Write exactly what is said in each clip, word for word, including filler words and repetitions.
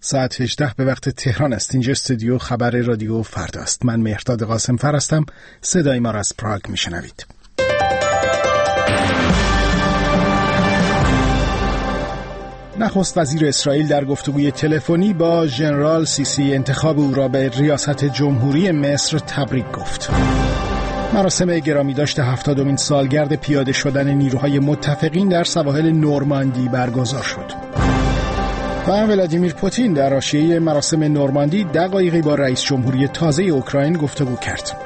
ساعت هجده به وقت تهران است. اینجا استودیو خبر رادیو فردا است. من مهرداد قاسمفر هستم. صدای ما را از پراگ میشنوید. نخست وزیر اسرائیل در گفتگوی تلفنی با ژنرال سیسی انتخاب او را به ریاست جمهوری مصر تبریک گفت. مراسم گرامی داشت هفتادمین سالگرد پیاده شدن نیروهای متفقین در سواحل نورماندی برگزار شد. و ولادیمیر پوتین در حاشیه مراسم نورماندی دقایقی با رئیس جمهوری تازه اوکراین گفتگو کرد.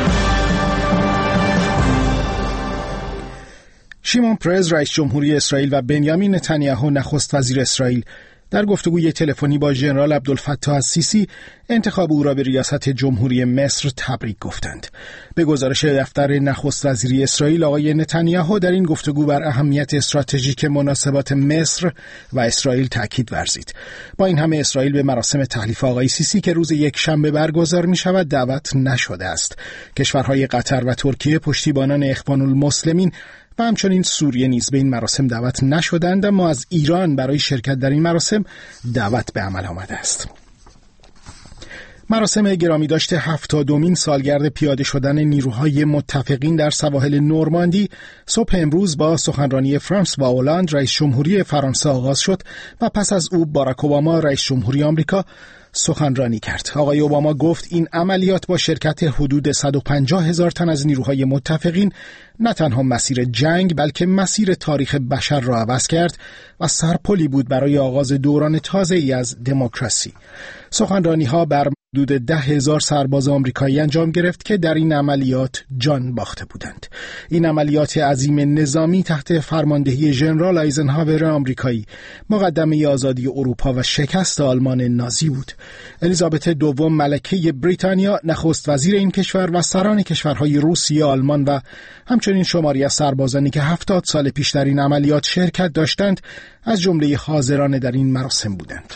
شیمون پرز رئیس جمهوری اسرائیل و بنیامین نتانیاهو نخست وزیر اسرائیل در گفتگوی تلفنی با ژنرال عبدالفتاح السیسی انتخاب او را به ریاست جمهوری مصر تبریک گفتند. به گزارش دفتر نخست وزیری اسرائیل، آقای نتانیاهو در این گفتگو بر اهمیت استراتژیک مناسبات مصر و اسرائیل تاکید ورزید. با این همه اسرائیل به مراسم تحلیف آقای سیسی که روز یک شنبه برگزار می شود دعوت نشده است. کشورهای قطر و ترکیه پشتیبانان اخوان المسلمین و همچنین سوریه نیز به این مراسم دعوت نشدند، اما از ایران برای شرکت در این مراسم دعوت به عمل آمده است. مراسم گرامی داشته هفتادمین سالگرد پیاده شدن نیروهای متفقین در سواحل نورماندی صبح امروز با سخنرانی فرانس و هولند رئیس جمهوری فرانسه آغاز شد و پس از او باراک اوباما رئیس جمهوری آمریکا سخنرانی کرد. آقای اوباما گفت این عملیات با شرکت حدود صد و پنجاه هزار تن از نیروهای متفقین نه تنها مسیر جنگ بلکه مسیر تاریخ بشر را عوض کرد و سرپلی بود برای آغاز دوران تازه‌ای از دموکراسی. سخنرانی‌ها بر حدود ده هزار سرباز آمریکایی انجام گرفت که در این عملیات جان باخته بودند. این عملیات عظیم نظامی تحت فرماندهی ژنرال آیزنهاور آمریکایی مقدمه آزادی اروپا و شکست آلمان نازی بود. الیزابت دوم ملکه بریتانیا نخست وزیر این کشور و سران کشورهای روسیه، آلمان و همچنین شماری از سربازانی که هفتاد سال پیش در این عملیات شرکت داشتند از جمله حاضران در این مراسم بودند.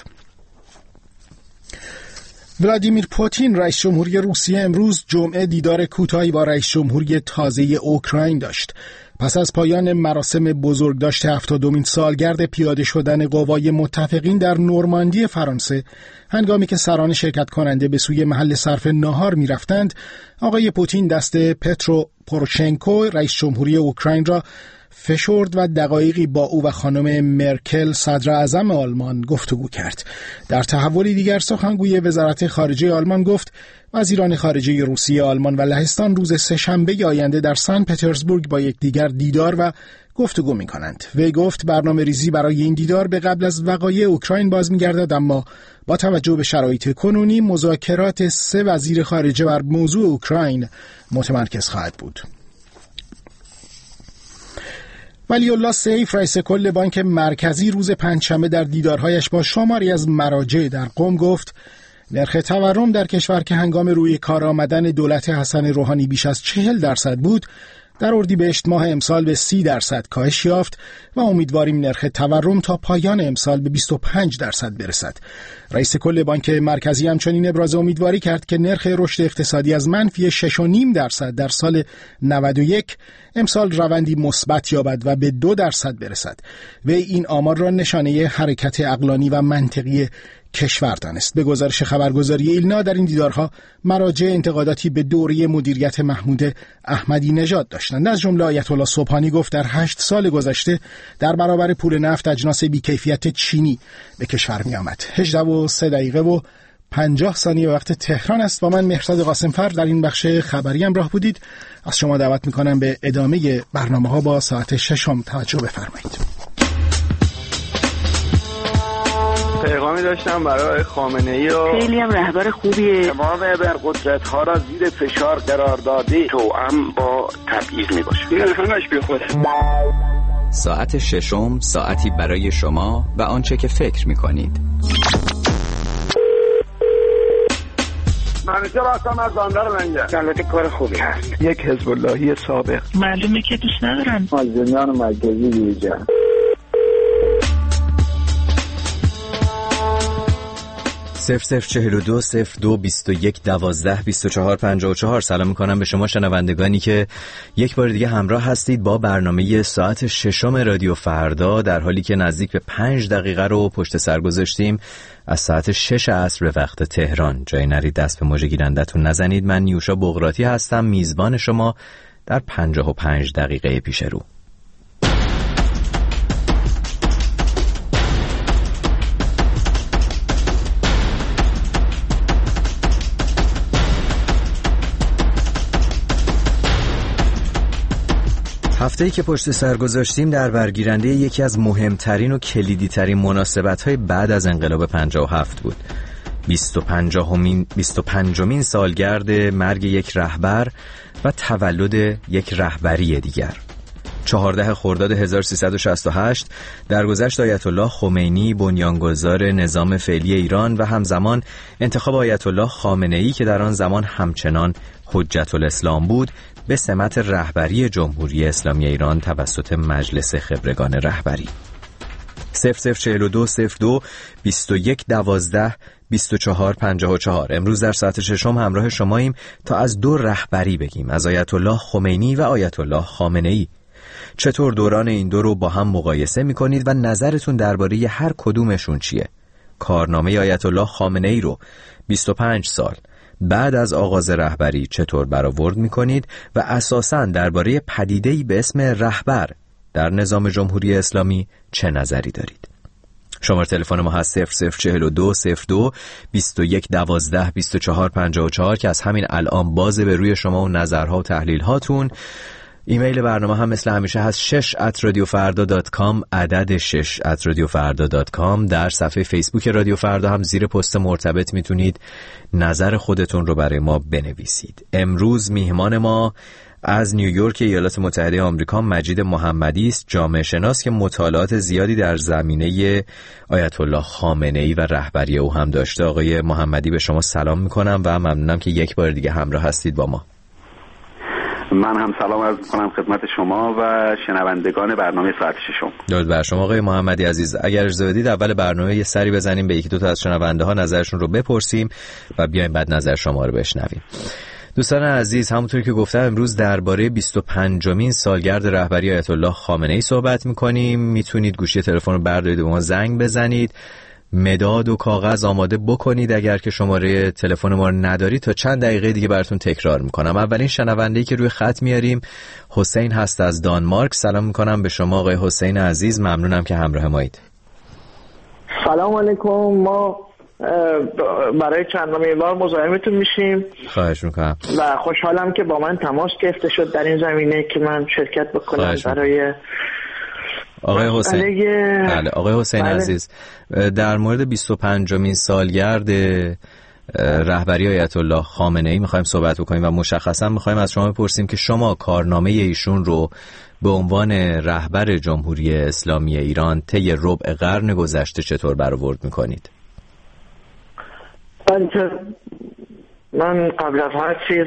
ولادیمیر پوتین رئیس جمهوری روسیه امروز جمعه دیدار کوتاهی با رئیس جمهوری تازه اوکراین داشت. پس از پایان مراسم بزرگداشت هفتادمین سالگرد پیاده شدن قوای متفقین در نورماندی فرانسه، هنگامی که سران شرکت کننده به سوی محل صرف ناهار می رفتند، آقای پوتین دست پترو پوروشنکو رئیس جمهوری اوکراین را فشرد و دقایقی با او و خانم مرکل صدر اعظم آلمان گفتگو کرد. در تحولی دیگر سخنگوی وزارت خارجه آلمان گفت وزیران خارجه روسیه، آلمان و لهستان روز سه‌شنبه آینده در سن پترزبورگ با یکدیگر دیدار و گفتگو می کنند. وی گفت برنامه ریزی برای این دیدار به قبل از وقایع اوکراین باز می گردد، اما با توجه به شرایط کنونی مذاکرات سه وزیر خارجه بر موضوع اوکراین متمرکز خواهد بود. ولی الله سیف رئیس کل بانک مرکزی روز پنجشنبه در دیدارهایش با شماری از مراجع در قم گفت نرخ تورم در کشور که هنگام روی کار آمدن دولت حسن روحانی بیش از چهل درصد بود، در اردیبهشت ماه امسال به سی درصد کاهش یافت و امیدواریم نرخ تورم تا پایان امسال به بیست و پنج درصد برسد. رئیس کل بانک مرکزی همچنین ابراز امیدواری کرد که نرخ رشد اقتصادی از منفی شش و نیم درصد در سال نود و یک امسال روندی مثبت یابد و به دو درصد برسد. وی این آمار را نشانه حرکت عقلانی و منطقی کشور دانست. به گزارش خبرگزاری ایلنا در این دیدارها مراجع انتقاداتی به دوره مدیریت محمود احمدی نژاد داشتند. از جمله آیت الله سبحانی گفت در هشت سال گذشته در برابر پول نفت اجناس بی‌کیفیت چینی به کشور می آمد. هجده و سه دقیقه و پنجاه ثانیه وقت تهران است. با من مهرداد قاسمفر در این بخش خبری همراه بودید. از شما دعوت می کنم به ادامه برنامه ها با ساعت ششم توجه بفرمایید. پیغامی داشتم برای خامنه‌ای و خیلی هم رهبر خوبیه. تمام ابرقدرت ها را زیر فشار قرار داده توأم با تبعیض میباشه. این همش بی خوده. ساعت ششم ساعتی برای شما و آنچه که فکر میکنید. منیجر هستم از بندر منجر. البته کار خوبی هست. یک حزب اللهی سابق. معلومه که دوست ندارن. مازندران مرکزی بیجا. صفر صفر چهل و دو صفر دو بیست و یک دوازده بیست و چهار پنجاه و چهار. سلام میکنم به شما شنوندگانی که یک بار دیگه همراه هستید با برنامه ساعت ششم رادیو فردا، در حالی که نزدیک به پنج دقیقه رو پشت سر گذاشتیم از ساعت شش عصر به وقت تهران. جای نرید دست به مژه گیرندتون نزنید. من نیوشا بغراتی هستم، میزبان شما در پنجاه و پنج دقیقه پیش رو. هفته‌ای که پشت سر گذاشتیم در برگیرنده یکی از مهمترین و کلیدی ترین مناسبت‌های بعد از انقلاب پنجاه و هفت بود. بیست و پنجمین بیست و پنجمین سالگرد مرگ یک رهبر و تولد یک رهبری دیگر. چهاردهم خرداد هزار و سیصد و شصت و هشت درگذشت آیت الله خمینی، بنیانگذار نظام فعلی ایران و همزمان انتخاب آیت الله خامنه‌ای که در آن زمان همچنان حجت الاسلام بود، به سمت رهبری جمهوری اسلامی ایران توسط مجلس خبرگان رهبری. صفر صفر چهل و دو صفر دو بیست و یک دوازده بیست و چهار پنجاه و چهار. امروز در ساعت ششم همراه شماییم تا از دو رهبری بگیم، از آیت الله خمینی و آیت الله خامنه‌ای. چطور دوران این دو رو با هم مقایسه می‌کنید و نظرتون درباره هر کدومشون چیه؟ کارنامه آیت الله خامنه‌ای رو بیست و پنج سال بعد از آغاز رهبری چطور برآورد می‌کنید و اساساً درباره پدیده‌ای به اسم رهبر در نظام جمهوری اسلامی چه نظری دارید؟ شماره تلفن ما هست صفر صفر چهل و دو صفر دو بیست و یک دوازده بیست و چهار پنجاه و چهار که از همین الان بازه به روی شما و نظرها و تحلیل هاتون. ایمیل برنامه هم مثل همیشه هست شش ات رادیو فردا دات کام، عدد شش ات رادیو فردا دات کام. در صفحه فیسبوک رادیو فردا هم زیر پست مرتبط میتونید نظر خودتون رو برای ما بنویسید. امروز میهمان ما از نیویورک ایالات متحده آمریکا مجید محمدی است، جامعه شناس که مطالعات زیادی در زمینه آیت الله خامنه‌ای و رهبری او هم داشته. آقای محمدی به شما سلام میکنم و ممنونم که یک بار دیگه همراه هستید با ما. من هم سلام عرض می‌کنم خدمت شما و شنوندگان برنامه ساعت ششم. درود بر شما آقای محمدی عزیز. اگر اجازه بدید اول برنامه یه سری بزنیم به یکی دو تا از شنونده ها، نظرشون رو بپرسیم و بیایم بعد نظر شما رو بشنویم. دوستان عزیز، همونطوری که گفتم امروز درباره بیست و پنجمین سالگرد رهبری آیت الله خامنه‌ای صحبت می‌کنیم. میتونید گوشی تلفن رو بردارید و ما زنگ بزنید. مداد و کاغذ آماده بکنید اگر که شماره تلفن ما رو ندارید. تا چند دقیقه دیگه براتون تکرار میکنم. اولین شنونده‌ای که روی خط میاریم حسین هست از دانمارک. سلام میکنم به شما آقای حسین عزیز، ممنونم که همراه مایید. سلام علیکم. ما برای چندمین بار مزاحمتون میشیم. خواهش میکنم و خوشحالم که با من تماس گرفته شد در این زمینه که من شرکت بکنم برای آقای حسین. بله آقای حسین بله. عزیز، در مورد بیست و پنجمین سالگرد رهبری آیت الله خامنه‌ای می‌خوایم صحبت بکنیم و مشخصا می‌خوایم از شما بپرسیم که شما کارنامه ایشون رو به عنوان رهبر جمهوری اسلامی ایران طی ربع قرن گذشته چطور برآورد می‌کنید؟ من قبل از هر چیز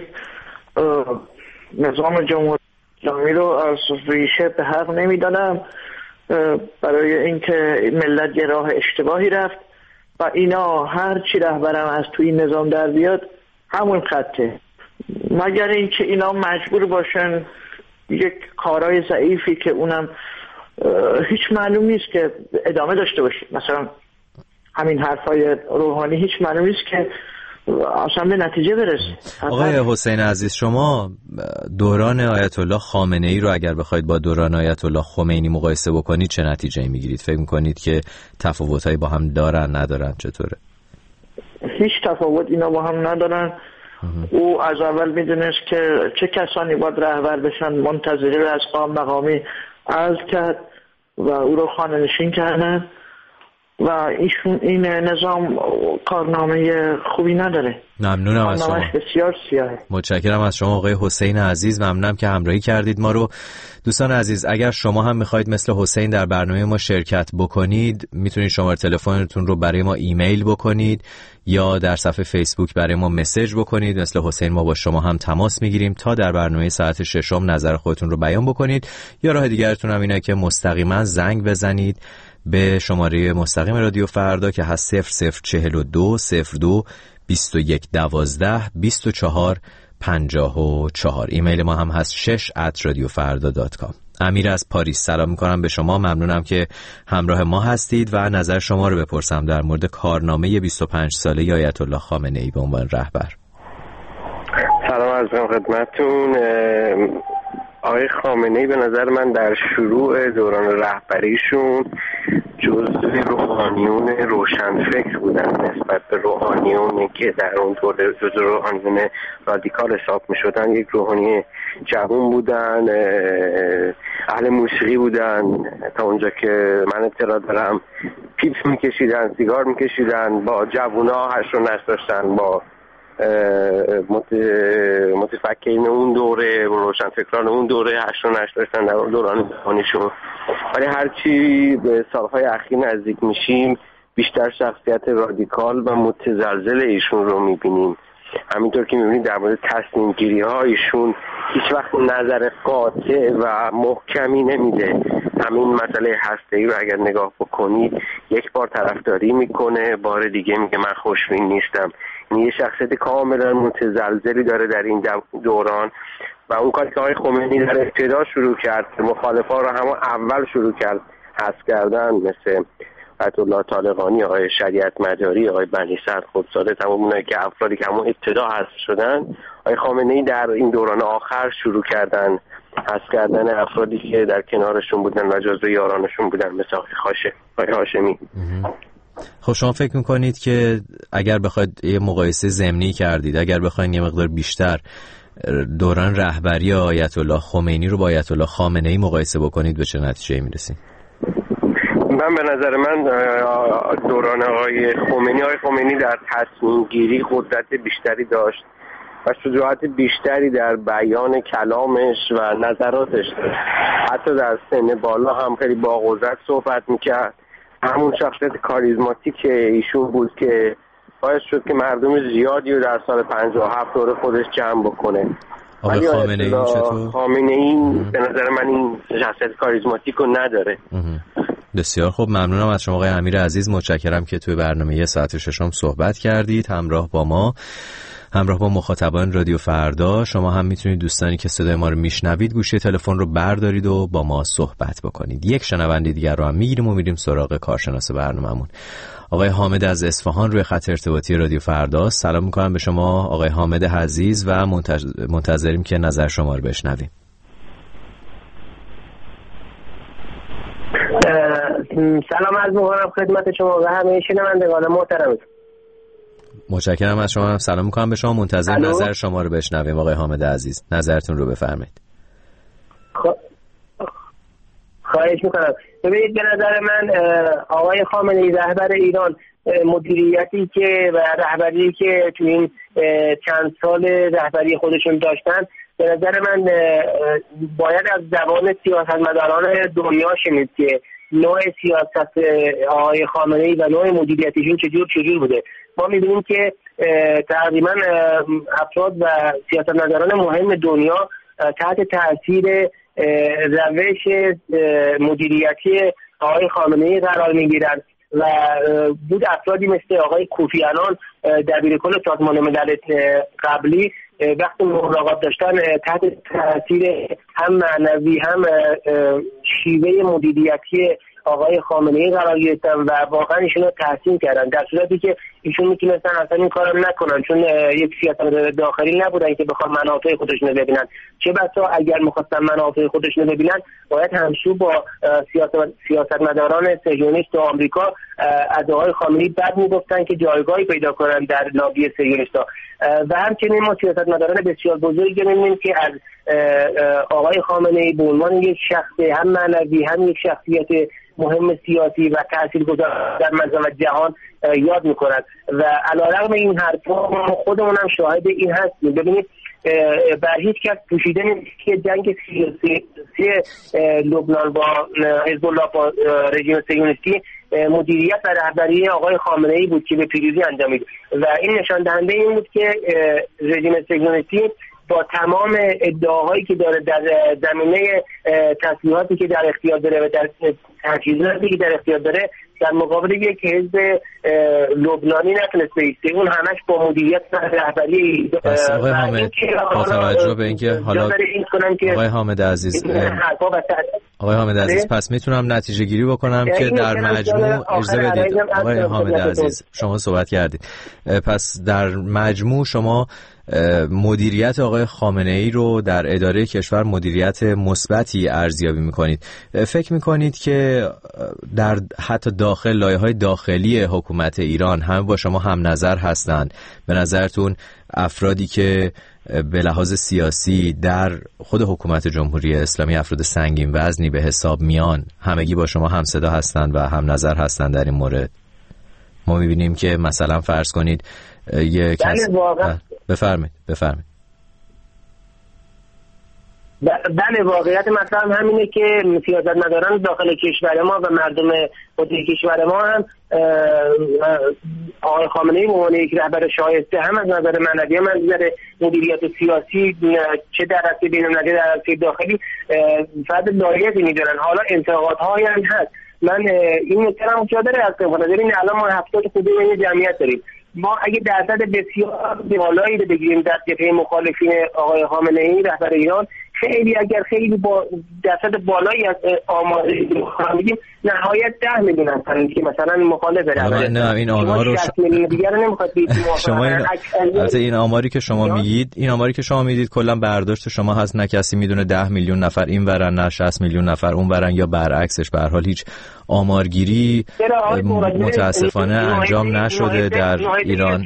نظام جمهوری اسلامی رو از ریشه به حق نمی‌دانم، برای اینکه ملت یه راه اشتباهی رفت و اینا هر چی رهبرم از توی این نظام در بیاد همون خطه، مگر اینکه اینا مجبور باشن یک کارهای ضعیفی که اونم هیچ معلوم نیست که ادامه داشته باشه. مثلا همین حرفای روحانی هیچ معلوم نیست که اصلا به نتیجه برسه. آقای حسین عزیز، شما دوران آیت الله خامنه‌ای رو اگر بخواید با دوران آیت الله خمینی مقایسه بکنید چه نتیجه‌ای میگیرید؟ فکر می‌کنید که تفاوت‌هایی با هم دارن ندارن؟ چطوره؟ هیچ تفاوت اینا با هم ندارن. او از اول میدونست که چه کسانی باید رهبر بشن، منتظری رو از قام مقامی عزل کرد و او رو خانه‌نشین کردن و ایشون این نظام کارنامه خوبی نداره. ممنونم از شما. بسیار سیاهه. متشکرم از شما آقای حسین عزیز، ممنونم که همراهی کردید ما رو. دوستان عزیز، اگر شما هم میخواید مثل حسین در برنامه ما شرکت بکنید، میتونید شماره تلفنتون رو برای ما ایمیل بکنید یا در صفحه فیسبوک برای ما مسیج بکنید. مثل حسین ما با شما هم تماس میگیریم تا در برنامه ساعت ششم نظر خودتون رو بیان بکنید. یا راه دیگرتون هم اینه که مستقیما زنگ بزنید به شماره مستقیم رادیو فردا که هست صفر صفر چهل و دو صفر دو بیست و یک دوازده بیست و چهار پنجاه و چهار. ایمیل ما هم هست شش ات رادیو فردا دات کام. امیر از پاریس سلام میکنم به شما، ممنونم که همراه ما هستید و نظر شما رو بپرسم در مورد کارنامه بیست و پنج ساله آیت الله خامنه ای به عنوان رهبر. سلام عرض می‌کنم خدمتتون. آقای خامنه ای به نظر من در شروع دوران رهبریشون جزو روحانیون روشنفکر بودن نسبت به روحانیونی که در اون دوره جزو روحانیون رادیکال حساب می شدن. یک روحانی جوان بودن، اهل موسیقی بودن، تا اونجا که من اطلاع دارم پیپس می کشیدن، سیگار می کشیدن، با جوونا هش و نش داشتن، با متفکرین اون دوره، روشنفکران اون دوره هشت و نشت داشتن در دوران جوانیشون. ولی هرچی به سالهای اخیر نزدیک میشیم بیشتر شخصیت رادیکال و متزلزل ایشون رو میبینیم. همینطور که میبینید در مورد تصمیم گیری ها ایشون هیچ وقت نظر قاطع و محکمی نمیده. همین مسئله هسته‌ای رو اگر نگاه بکنید یک بار طرفداری میکنه، بار دیگه میگه من خوشبین نیستم. این یه شخصیت کاملا متزلزلی داره در این دوران و اون کاری که آقای خمینی در ابتدا شروع کرد مخالفا رو همون اول شروع کرد حذف کردن، مثل آیت الله طالقانی، آقای شریعت مداری، آقای بنی صدر خودساده، تمام اونایی که افرادی که همون ابتدا حذف شدن آقای خامنه‌ای در این دوران آخر شروع کردن حذف کردن افرادی که در کنارشون بودن و جزو یارانشون بودن، مثل آقای خاشه، آقای هاشمی. خب شما فکر میکنید که اگر بخواید یه مقایسه ضمنی کردید، اگر بخواید یه مقدار بیشتر دوران رهبری آیت الله خمینی رو با آیت الله خامنه ای مقایسه بکنید به چه نتیجه‌ای میرسید؟ من به نظر من دوران آقای خمینی آقای خمینی در تصمیم گیری قدرت بیشتری داشت و شجاعت بیشتری در بیان کلامش و نظراتش داشت. حتی در سن بالا هم خیلی با قدرت صحبت میکرد. همون شخصیت کاریزماتیک ایشون بود که باعث شد که مردم زیادی رو در سال پنجاه و هفت دور خودش جمع بکنه. آقای خامنه ای چطور؟ خامنه ای به نظر من این شخصیت کاریزماتیک رو نداره. بسیار خوب، ممنونم از شما آقای امیر عزیز، متشکرم که توی برنامه ساعت ششم صحبت کردید همراه با ما، همراه با مخاطبان رادیو فردا. شما هم میتونید دوستانی که صدای ما رو میشنوید گوشی تلفن رو بردارید و با ما صحبت بکنید. یک شنونده دیگر رو هم میگیریم و میریم سراغ کارشناس برنامه‌مون. آقای حامد از اصفهان روی خط ارتباطی رادیو فردا. سلام میکنم به شما آقای حامد عزیز و منتظریم که نظر شما رو بشنویم. سلام عرض می‌کنم خدمت شما و همه شنوندگان محترم. متشکرم از شما. سلام میکنم به شما، منتظر الو؟ نظر شما رو بشنویم آقای حامد عزیز، نظرتون رو بفرمایید. خ... خواهش میکنم. ببینید به نظر من آقای خامنه ای رهبر ایران مدیریتی که و رهبری که تو این چند سال رهبری خودشون داشتن به نظر من باید از زبان سیاستمداران دنیا شنید که نوع سیاست آقای خامنه ای و نوع مدیریتیشون چجور چجور بوده. ما می‌بینیم که تقریبا افراد و سیاستمداران مهم دنیا تحت تاثیر روش مدیریتی آقای خامنه ای قرار می‌گیرند و بود افرادی مثل آقای کوفی عنان دبیرکل سازمان ملل قبلی وقتی ملاقات داشتن تحت تاثیر هم معنوی هم شیوه مدیریتی آقای خامنه ای قرار گرفتن و واقعا ایشون رو تحسین کردن، در صورتی که ایشون میتونستن اصلا این کارو نکنن چون یک سیاستمدار داخلی نبودن که بخوام منافع خودشون رو ببینن. چه بسا اگر میخواستن منافع خودشون رو ببینن باید همسو با سیاستمداران صهیونیست و آمریکا از آقای خامنه ای بد میگفتن که جایگاهی پیدا کنن در لابی صهیونیست‌ها و همچنین ما سیاستمداران بسیار بزرگی می‌بینیم که از آقای خامنه ای به عنوان یک شخص هم معنوی هم یک شخصیت مهم سیاسی و تاثیرگذار در منظومه جهان یاد میکنند و علیرغم این حرفا خودمون هم شاهد این هستیم. ببینید بر هیچ کس پوشیده نیست که جنگ سیاسی لبنان با حزب الله با رژیم صهیونیستی مدیریت و رهبری آقای خامنه ای بود که به پیروزی انجامید و این نشان دهنده این بود که رژیم صهیونیستی با تمام ادعاهایی که داره در زمینه تسلیحاتی که در اختیار داره و در تجهیزاتی که در اختیار داره در مقابل یک حزب لبنانی نتونست بایسته. اون همش با مدیریت رهبری. پس آقای حامد با توجه به اینکه حالا آقای حامد عزیز آقای حامد عزیز پس میتونم نتیجه گیری بکنم که در مجموع اجازه بدید آقای حامد عزیز شما صحبت کردید، پس در مجموع شما مدیریت آقای خامنه‌ای رو در اداره کشور مدیریت مثبتی ارزیابی میکنید. فکر میکنید که در حتی داخل لایه‌های داخلی حکومت ایران همه با شما هم نظر هستند؟ به نظرتون افرادی که به لحاظ سیاسی در خود حکومت جمهوری اسلامی افراد سنگین وزنی به حساب میان همگی با شما هم صدا هستند و هم نظر هستند در این مورد؟ ما میبینیم که مثلا فرض کنید یک کس بفرمایید بفرمایید بله واقعیت مطلب همینه که سیاستمداران داخل کشور ما و مردم خود کشور ما هم آقای خامنه‌ای به عنوان یک رهبر شایسته هم از نظر معنوی هم از نظر مدیریت سیاسی چه در عرصه بین‌المللی در عرصه داخلی فرد لایقی می‌دونن. حالا انتقادهایی هم هست، من این نکته هم جا داره از کنم ببینید الان ما هفتاد خودی این جمعیت داریم، ما اگه درصد بسیار بالایی رو بگیریم در جبهه مخالفین آقای خامنه‌ای رهبر ایران، خیلی اگر خیلی با درصد بالایی از آمار بگیم نهایت ده میلیون هستن که مثلا مخالف رهبر. نه این آمار رو شصت میلیون دیگه رو نمیخواد بگید. شما این البته این آماری که شما میگید این آماری که شما میدید کلا برداشت شما هست، نه کسی میدونه ده میلیون نفر این ورن نه شصت میلیون نفر اون ورن یا برعکسش. به هر حال هیچ آمارگیری متاسفانه انجام نشده در ایران.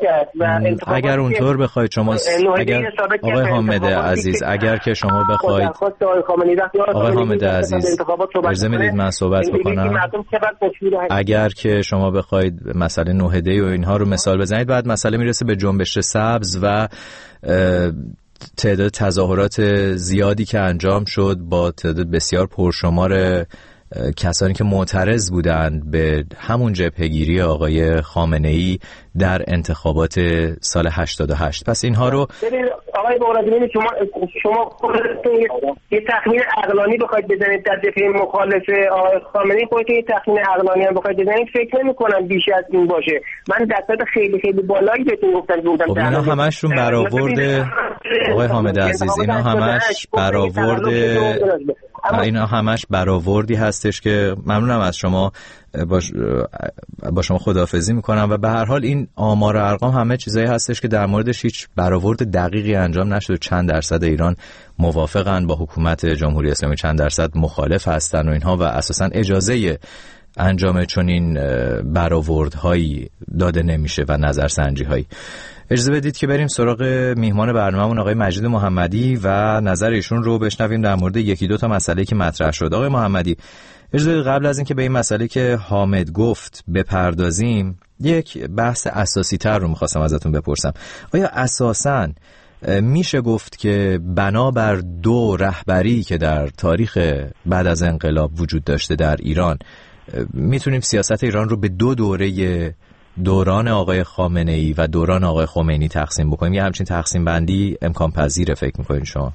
اگر اونطور بخواید شما اگر آقای حامد عزیز اگر که شما بخواید آقای حامد عزیز اجازه میدید من صحبت بکنم؟ اگر که شما بخواید مسئله نوحده و اینها رو مثال بزنید بعد مسئله میرسه به جنبش سبز و تعداد تظاهرات زیادی که انجام شد با تعداد بسیار پرشمار کسانی که معترض بودند به همون جبهه‌گیری آقای خامنه‌ای در انتخابات سال هشتاد و هشت. پس اینها رو آقای بغرادی شما شما خودتون یه تخمین عقلانی بخواید بزنید در جبهه مخالف آقای خامنه‌ای، خودتون یه تخمین عقلانی هم بخواید بزنید فکر نمی‌کنم بیش از این باشه. من درصد خیلی خیلی بالایی بهتون گفتم بودم. خب اینا همشون برآورد آقای حامد عزیز اینا همش برآورد اینا همش برآوردی هستش که ممنونم از شما، با, با شما خداحافظی میکنم. و به هر حال این آمار و ارقام همه چیزایی هستش که در موردش هیچ برآورد دقیقی انجام نشده. چند درصد ایران موافقن با حکومت جمهوری اسلامی، چند درصد مخالف هستن و اینها و اساسا اجازه انجام چنین برآوردهایی داده نمیشه و نظرسنجی‌هایی. اجازه بدید که بریم سراغ میهمان برنامه‌مون آقای مجید محمدی و نظر ایشون رو بشنویم در مورد یکی دو تا مسئله که مطرح شد. آقای محمدی اجازه بدید قبل از اینکه به این مسئله که حامد گفت بپردازیم یک بحث اساسی تر رو می‌خواستم ازتون بپرسم. آیا اساساً میشه گفت که بنابر دو رهبری که در تاریخ بعد از انقلاب وجود داشته در ایران میتونیم سیاست ایران رو به دو دوره دوران آقای خامنه‌ای و دوران آقای خمینی تقسیم بکنیم؟ یه همچین تقسیم بندی امکان پذیره فکر میکنین شما؟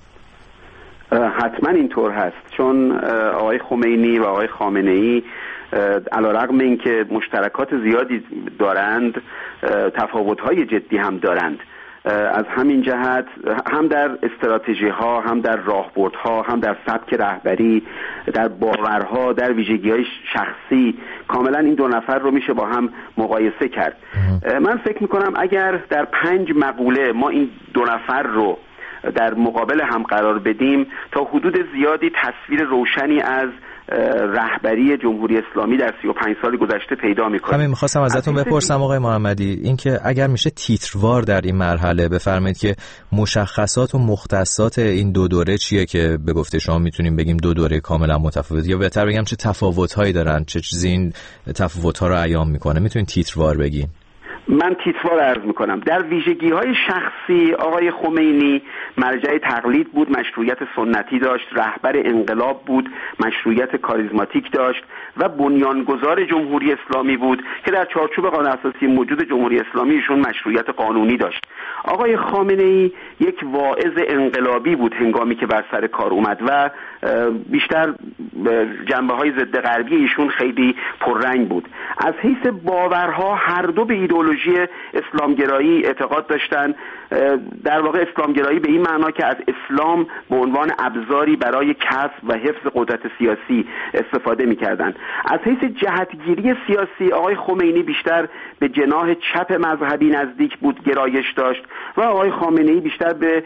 حتما اینطور هست، چون آقای خمینی و آقای خامنه‌ای علیرغم اینکه مشترکات زیادی دارند تفاوت‌های جدی هم دارند. از همین جهت هم در استراتژی ها، هم در راهبردها، هم در سبک رهبری، در باورها، در ویژگی‌های شخصی کاملا این دو نفر رو میشه با هم مقایسه کرد. من فکر میکنم اگر در پنج مقوله ما این دو نفر رو در مقابل هم قرار بدیم تا حدود زیادی تصویر روشنی از رهبری جمهوری اسلامی در سی و پنج سال گذشته پیدا می‌کنه. همین می‌خواستم ازتون بپرسم آقای محمدی، اینکه اگر میشه تیتروار در این مرحله بفرمایید که مشخصات و مختصات این دو دوره چیه که به گفته شما میتونیم بگیم دو دوره کاملا متفاوت، یا بهتر بگم چه تفاوت‌هایی دارن، چه چیزی این تفاوت‌ها رو عیان می‌کنه؟ میتونید تیتروار بگین؟ من تیتوار عرض میکنم. در ویژگی های شخصی آقای خمینی مرجع تقلید بود، مشروعیت سنتی داشت، رهبر انقلاب بود، مشروعیت کاریزماتیک داشت و بنیانگذار جمهوری اسلامی بود که در چارچوب قانون اساسی موجود جمهوری اسلامی ایشون مشروعیت قانونی داشت. آقای خامنه ای یک واعظ انقلابی بود هنگامی که بر سر کار اومد و بیشتر جنبه های ضد غربی ایشون خیلی پررنگ بود. از حیث باورها هر دو به ایدئولوژی اسلامگرایی اعتقاد داشتن، در واقع اسلامگرایی به این معنا که از اسلام به عنوان ابزاری برای کسب و حفظ قدرت سیاسی استفاده می‌کردند. از حیث جهتگیری سیاسی آقای خمینی بیشتر به جناح چپ مذهبی نزدیک بود، گرایش داشت و آقای خامنه‌ای بیشتر به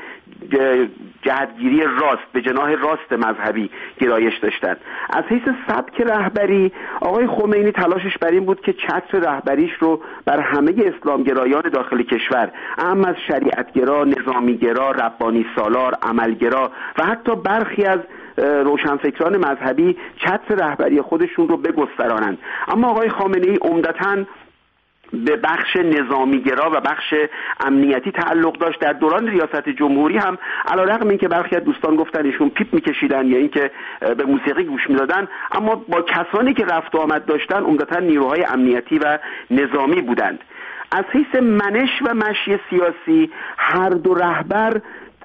جهتگیری راست، به جناح راست مذهبی گرایش داشتند. از حیث سبک رهبری آقای خمینی تلاشش بر این بود که چتر رهبریش رو بر همه اسلامگرایان داخل کشور، اهم از شریعتگرا، نظامیگرا، ربانی سالار، عملگرا و حتی برخی از روشنفکران مذهبی چتر رهبری خودشون رو بگسترانند. اما آقای خامنه‌ای عمدتاً به بخش نظامیگرا و بخش امنیتی تعلق داشت. در دوران ریاست جمهوری هم علیرغم اینکه برخی از دوستان گفتن ایشون پیپ میکشیدن یا اینکه به موسیقی گوش میدادن، اما با کسانی که رفت و آمد داشتن عمدتاً نیروهای امنیتی و نظامی بودند. از حیث منش و مشی سیاسی هر دو رهبر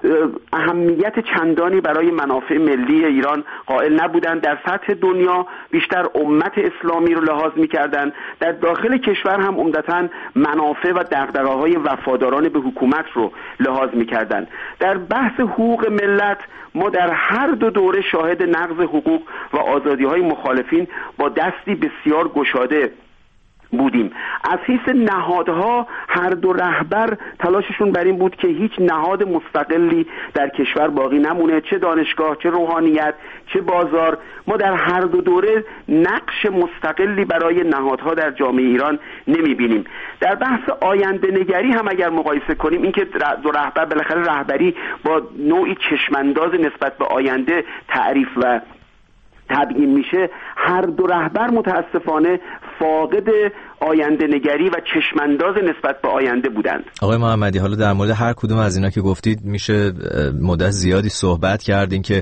اهمیت چندانی برای منافع ملی ایران قائل نبودند. در سطح دنیا بیشتر امت اسلامی رو لحاظ می‌کردند، در داخل کشور هم عمدتاً منافع و دغدغه‌های وفاداران به حکومت رو لحاظ می‌کردند. در بحث حقوق ملت ما در هر دو دوره شاهد نقض حقوق و آزادی‌های مخالفین با دستی بسیار گشاده بودیم. از حیث نهادها هر دو رهبر تلاششون بر این بود که هیچ نهاد مستقلی در کشور باقی نمونه، چه دانشگاه، چه روحانیت، چه بازار. ما در هر دو دوره نقش مستقلی برای نهادها در جامعه ایران نمیبینیم. در بحث آینده نگری هم اگر مقایسه کنیم، اینکه دو رهبر بالاخره رهبری با نوعی چشمانداز نسبت به آینده تعریف و تبیین میشه، هر دو رهبر متاسفانه فاقد آینده نگری و چشمانداز نسبت به آینده بودند. آقای محمدی، حالا در مورد هر کدوم از اینا که گفتید میشه مدت زیادی صحبت کردین که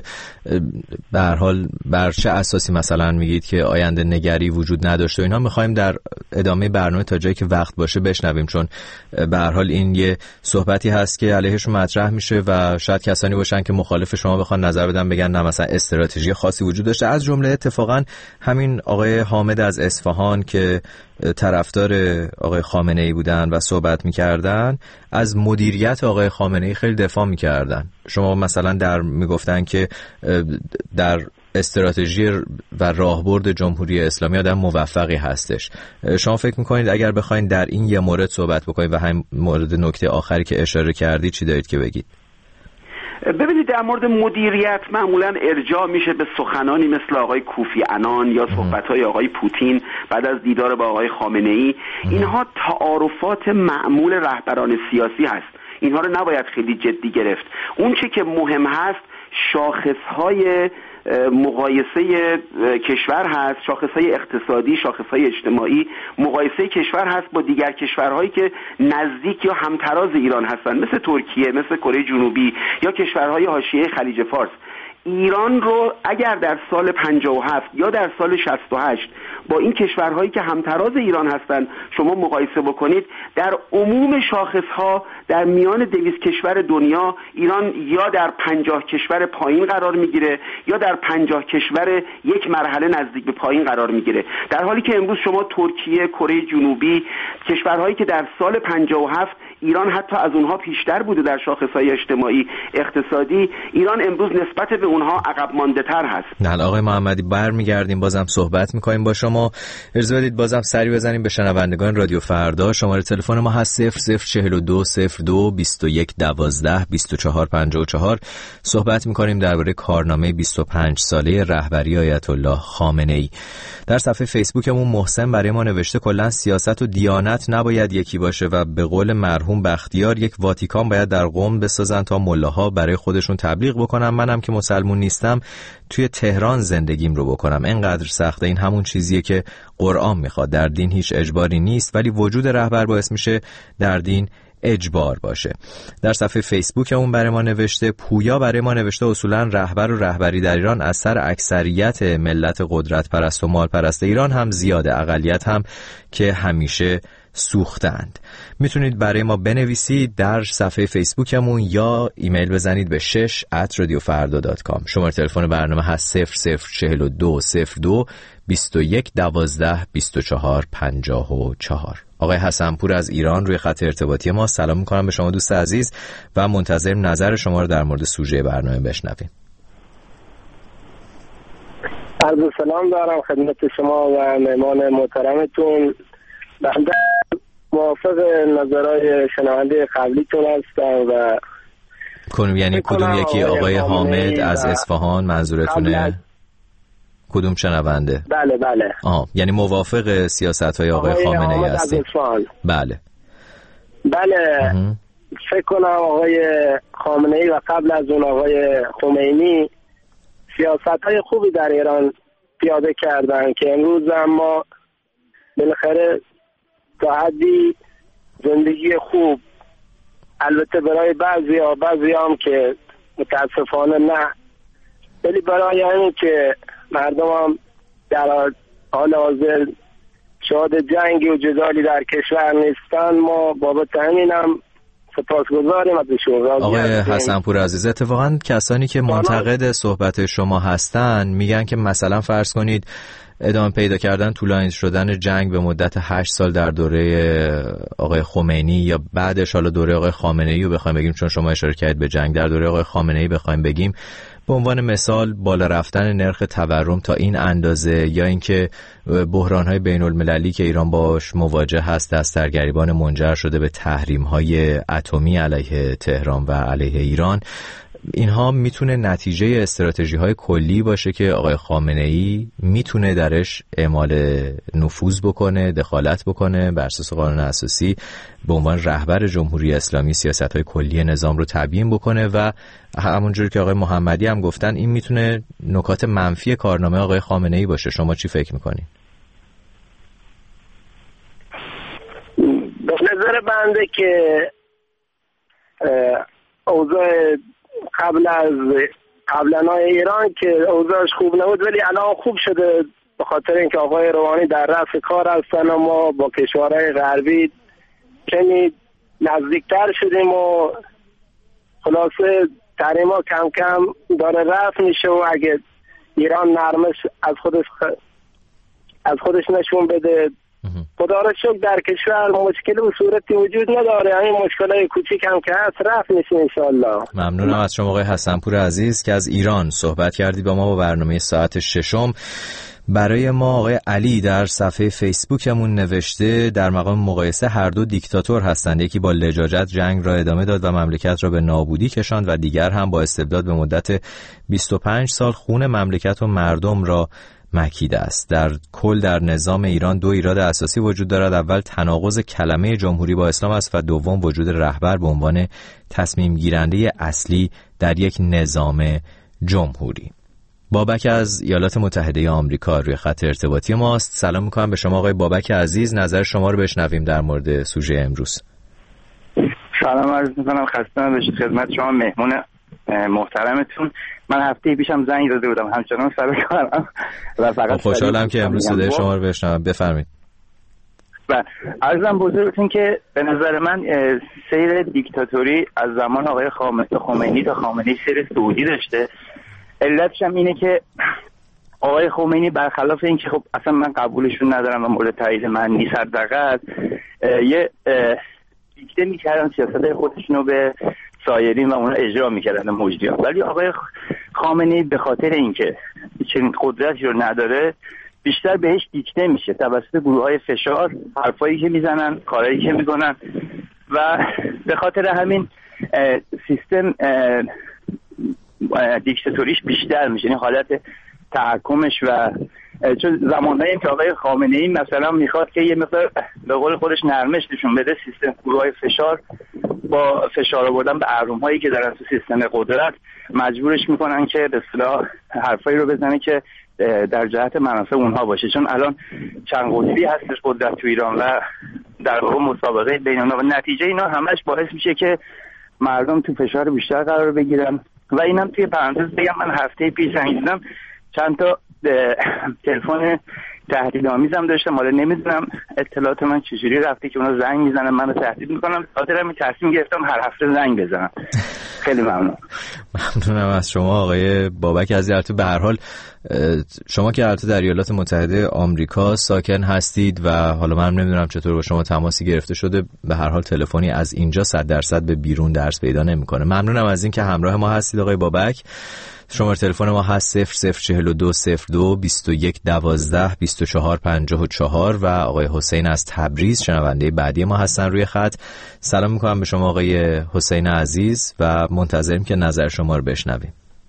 به هر حال بر چه اساسی مثلا میگید که آینده نگری وجود نداشته و اینا. میخوایم در ادامه برنامه تا جایی که وقت باشه بشنویم، چون به هر حال این یه صحبتی هست که علیهش مطرح میشه و شاید کسانی باشن که مخالف شما بخوان نظر بدن، بگن نه مثلا استراتژی خاصی وجود داشته. از جمله اتفاقا همین آقای حامد از اصفهان که طرفدار آقای خامنه ای بودن و صحبت میکردن، از مدیریت آقای خامنه ای خیلی دفاع میکردن. شما مثلا در میگفتن که در استراتژی و راهبرد جمهوری اسلامی آدم موفقی هستش. شما فکر میکنید اگر بخواید در این یه مورد صحبت بکنید و هم مورد نکته آخری که اشاره کردید، چی دارید که بگید؟ ببینید، در مورد مدیریت معمولا ارجاع میشه به سخنانی مثل آقای کوفی عنان یا صحبت‌های آقای پوتین بعد از دیدار با آقای خامنه‌ای. اینها تعارفات معمول رهبران سیاسی هست، اینها رو نباید خیلی جدی گرفت. اون چه که مهم هست شاخص‌های مقایسه کشور هست، شاخصهای اقتصادی، شاخصهای اجتماعی، مقایسه کشور هست با دیگر کشورهایی که نزدیک یا همتراز ایران هستند، مثل ترکیه، مثل کره جنوبی یا کشورهای حاشیه خلیج فارس. ایران رو اگر در سال پنجاه و هفت یا در سال شصت و هشت با این کشورهایی که همتراز ایران هستند شما مقایسه بکنید، در عموم شاخصها در میان دویست کشور دنیا ایران یا در پنجاه کشور پایین قرار میگیره یا در پنجاه کشور یک مرحله نزدیک به پایین قرار میگیره، در حالی که امروز شما ترکیه، کره جنوبی، کشورهایی که در سال پنجاه و هفت ایران حتی از اونها پیشتر بوده در شاخصهای اجتماعی اقتصادی، ایران امروز نسبت به اونها عقب مانده تر هست. نه آقای محمدی، برمیگردیم بازم صحبت میکنیم با شما. اجازه بدید بازم سری بزنیم به شنوندگان رادیو فردا. شماره تلفن ما هست صفر صفر چهل و دو صفر دو بیست و یک دوازده بیست و چهار پنجاه و چهار. صحبت میکنیم درباره کارنامه بیست و پنج ساله رهبری آیت الله خامنه ای. در صفحه فیسبوکمون محسن برای ما نوشته کلا سیاست و دیانت نباید یکی باشه و به قول مرحوم بختیار یک واتیکان باید در قم بسازن تا ملاها برای خودشون تبلیغ بکنن. منم که مسلمان مسلمون نیستم توی تهران زندگیم رو بکنم. اینقدر سخته. این همون چیزیه که قرآن میخواد. در دین هیچ اجباری نیست، ولی وجود رهبر باعث میشه در دین اجبار باشه. در صفحه فیسبوک اون برای ما نوشته، پویا برای ما نوشته اصولا رهبر و رهبری در ایران از سر اکثریت ملت قدرت پرست و مال پرست ایران هم زیاده، اقلیت هم که همیشه سوختند. میتونید برای ما بنویسید در صفحه فیسبوکمون یا ایمیل بزنید به شش ات رادیو فردا دات کام. شماره تلفن برنامه هست صفر صفر چهل و دو صفر دو بیست و یک دوازده بیست و چهار پنجاه و چهار. آقای حسنپور از ایران روی خط ارتباطی ما. سلام میکنم به شما دوست عزیز و منتظرم نظر شما رو در مورد سوژه برنامه بشنویم. عرض سلام دارم خدمت شما و مهمان محترمتون. بنده موافق نظرهای شنونده قبلیتون هستم و کنم یعنی کدوم یکی؟ آقای حامد از اصفهان منظورتونه؟ کدوم شنونده؟ بله بله. آه یعنی موافق سیاست‌های آقای, آقای خامنه ای هستید؟ بله بله. اه. فکر کنم آقای خامنه ای و قبل از اون آقای خمینی سیاست‌های خوبی در ایران پیاده کردن که امروز ما بالاخره تا حدی زندگی خوب، البته برای بعضی ها بعضی هم که متاسفانه نه، ولی برای همین که مردم هم در حال حاضر شاهد جنگی و جدالی در کشور نیستن، ما بابت همین هم سپاسگزاریم ازشون. آقای حسنپور عزیز، اتفاقا کسانی که منتقد صحبت شما هستن میگن که مثلا فرض کنید ادامه پیدا کردن طولانی شدن جنگ به مدت هشت سال در دوره آقای خمینی یا بعدش حالا دوره آقای خامنه ای رو بخوایم بگیم، چون شما اشاره کردید به جنگ، در دوره آقای خامنه ای بخوایم بگیم، به عنوان مثال بالا رفتن نرخ تورم تا این اندازه، یا اینکه بحران‌های بین‌المللی که ایران باش مواجه هست دست در گریبان منجر شده به تحریم‌های اتمی علیه تهران و علیه ایران، اینها میتونه نتیجه استراتژی‌های کلی باشه که آقای خامنه‌ای میتونه درش اعمال نفوذ بکنه، دخالت بکنه، بر اساس قانون اساسی به عنوان رهبر جمهوری اسلامی سیاست‌های کلی نظام رو تبیین بکنه و همونجوری که آقای محمدی هم گفتن این میتونه نکات منفی کارنامه آقای خامنه‌ای باشه. شما چی فکر می‌کنید؟ به نظر بنده که اوضاع قبل از قبلنای ایران که اوضاعش خوب نبود ولی الان خوب شده، به خاطر اینکه آقای روحانی در رأس کار هستن و ما با کشورهای غربی کمی نزدیکتر شدیم و خلاصه تحریما کم کم داره رفع میشه و اگه ایران نرمش از خودش خ... از خودش نشون بده، خدا را شکر در کشور مشکل و صورتی وجود نداره. همین مشکلای کوچیک هم که هست رفع میشه انشالله. ممنونم از شما آقای حسنپور عزیز که از ایران صحبت کردید با ما با برنامه ساعت ششم. برای ما آقای علی در صفحه فیسبوکمون نوشته در مقام مقایسه هر دو دیکتاتور هستند، یکی با لجاجت جنگ را ادامه داد و مملکت را به نابودی کشاند و دیگر هم با استبداد به مدت بیست و پنج سال خون مملکت و مردم را مکیده است. در کل در نظام ایران دو ایراد اساسی وجود دارد. اول تناقض کلمه جمهوری با اسلام است و دوم وجود رهبر به عنوان تصمیم گیرنده اصلی در یک نظام جمهوری. بابک از ایالات متحده آمریکا روی خط ارتباطی ماست. سلام میکنم به شما آقای بابک عزیز، نظر شما رو بشنویم در مورد سوژه امروز. سلام عرض میکنم، خسته نباشید خدمت شما مهمون محترمتون. من هفته پیشم زنگ داده بودم همچنان سر کارم و فقط خوشحالم که امروز صدای شما رو بشنوم. بفرمایید. و عرضم بزرگتون که به نظر من سیر دیکتاتوری از زمان آقای خمینی تا خامنه‌ای سیر سعودی داشته. علتش هم اینه که آقای خمینی برخلاف این که خب اصلا من قبولشون ندارم و مورد تایید من نیست، حداقل یه دیکته میکردن سیاست خودشونو به سایرین و اونا اجرا میکردن مجریان، ولی آقای خامنه‌ای به خاطر اینکه چنین قدرتی رو نداره بیشتر بهش دیکته میشه توسط گروه‌های فشار، حرفایی که میزنن، کارهایی که میکنن و به خاطر همین سیستم دیکتاتوریش بیشتر میشه، این حالت تحکمش. و چون زمانهایی که آقای خامنه‌ای مثلا میخواد که یه مقدار به قول خودش نرمش نشون بده، سیستم گروه‌های فشار با فشار آوردن به اهرم‌هایی که دارن تو سیستم قدرت مجبورش میکنن که به اصطلاح حرفایی رو بزنه که در جهت منافع اونها باشه. چون الان چند قطبی هستش قدرت تو ایران و در واقع مسابقه بین اونها و نتیجه اینا همش باعث میشه که مردم تو فشار بیشتر قرار بگیرن. و اینم توی پرانتز بگم من هفته پیش زنگ زدم چند تا تلفن تهدیدآمیزم داشتم، حالا نمیدونم اطلاعات من چجوری رفته که اونا زنگ میزنن منو تهدید میکنن. خاطر همین تصمیم گرفتم هر هفته زنگ بزنم. خیلی ممنون. ممنونم از شما آقای بابک عزیز. البته به هر حال شما که البته در ایالات متحده آمریکا ساکن هستید و حالا من نمیدونم چطور با شما تماسی گرفته شده، به هر حال تلفنی از اینجا صد درصد به بیرون درس پیدا نمیکنه. ممنونم از این که همراه ما هستید آقای بابک. شماره تلفن ما هست صفر صفر چهل و دو صفر دو بیست و یک دوازده بیست و چهار پنجاه و چهار و آقای حسین از تبریز شنونده بعدی ما هستن روی خط. سلام میکنم به شما آقای حسین عزیز و منتظریم که نظر شما رو بشنویم.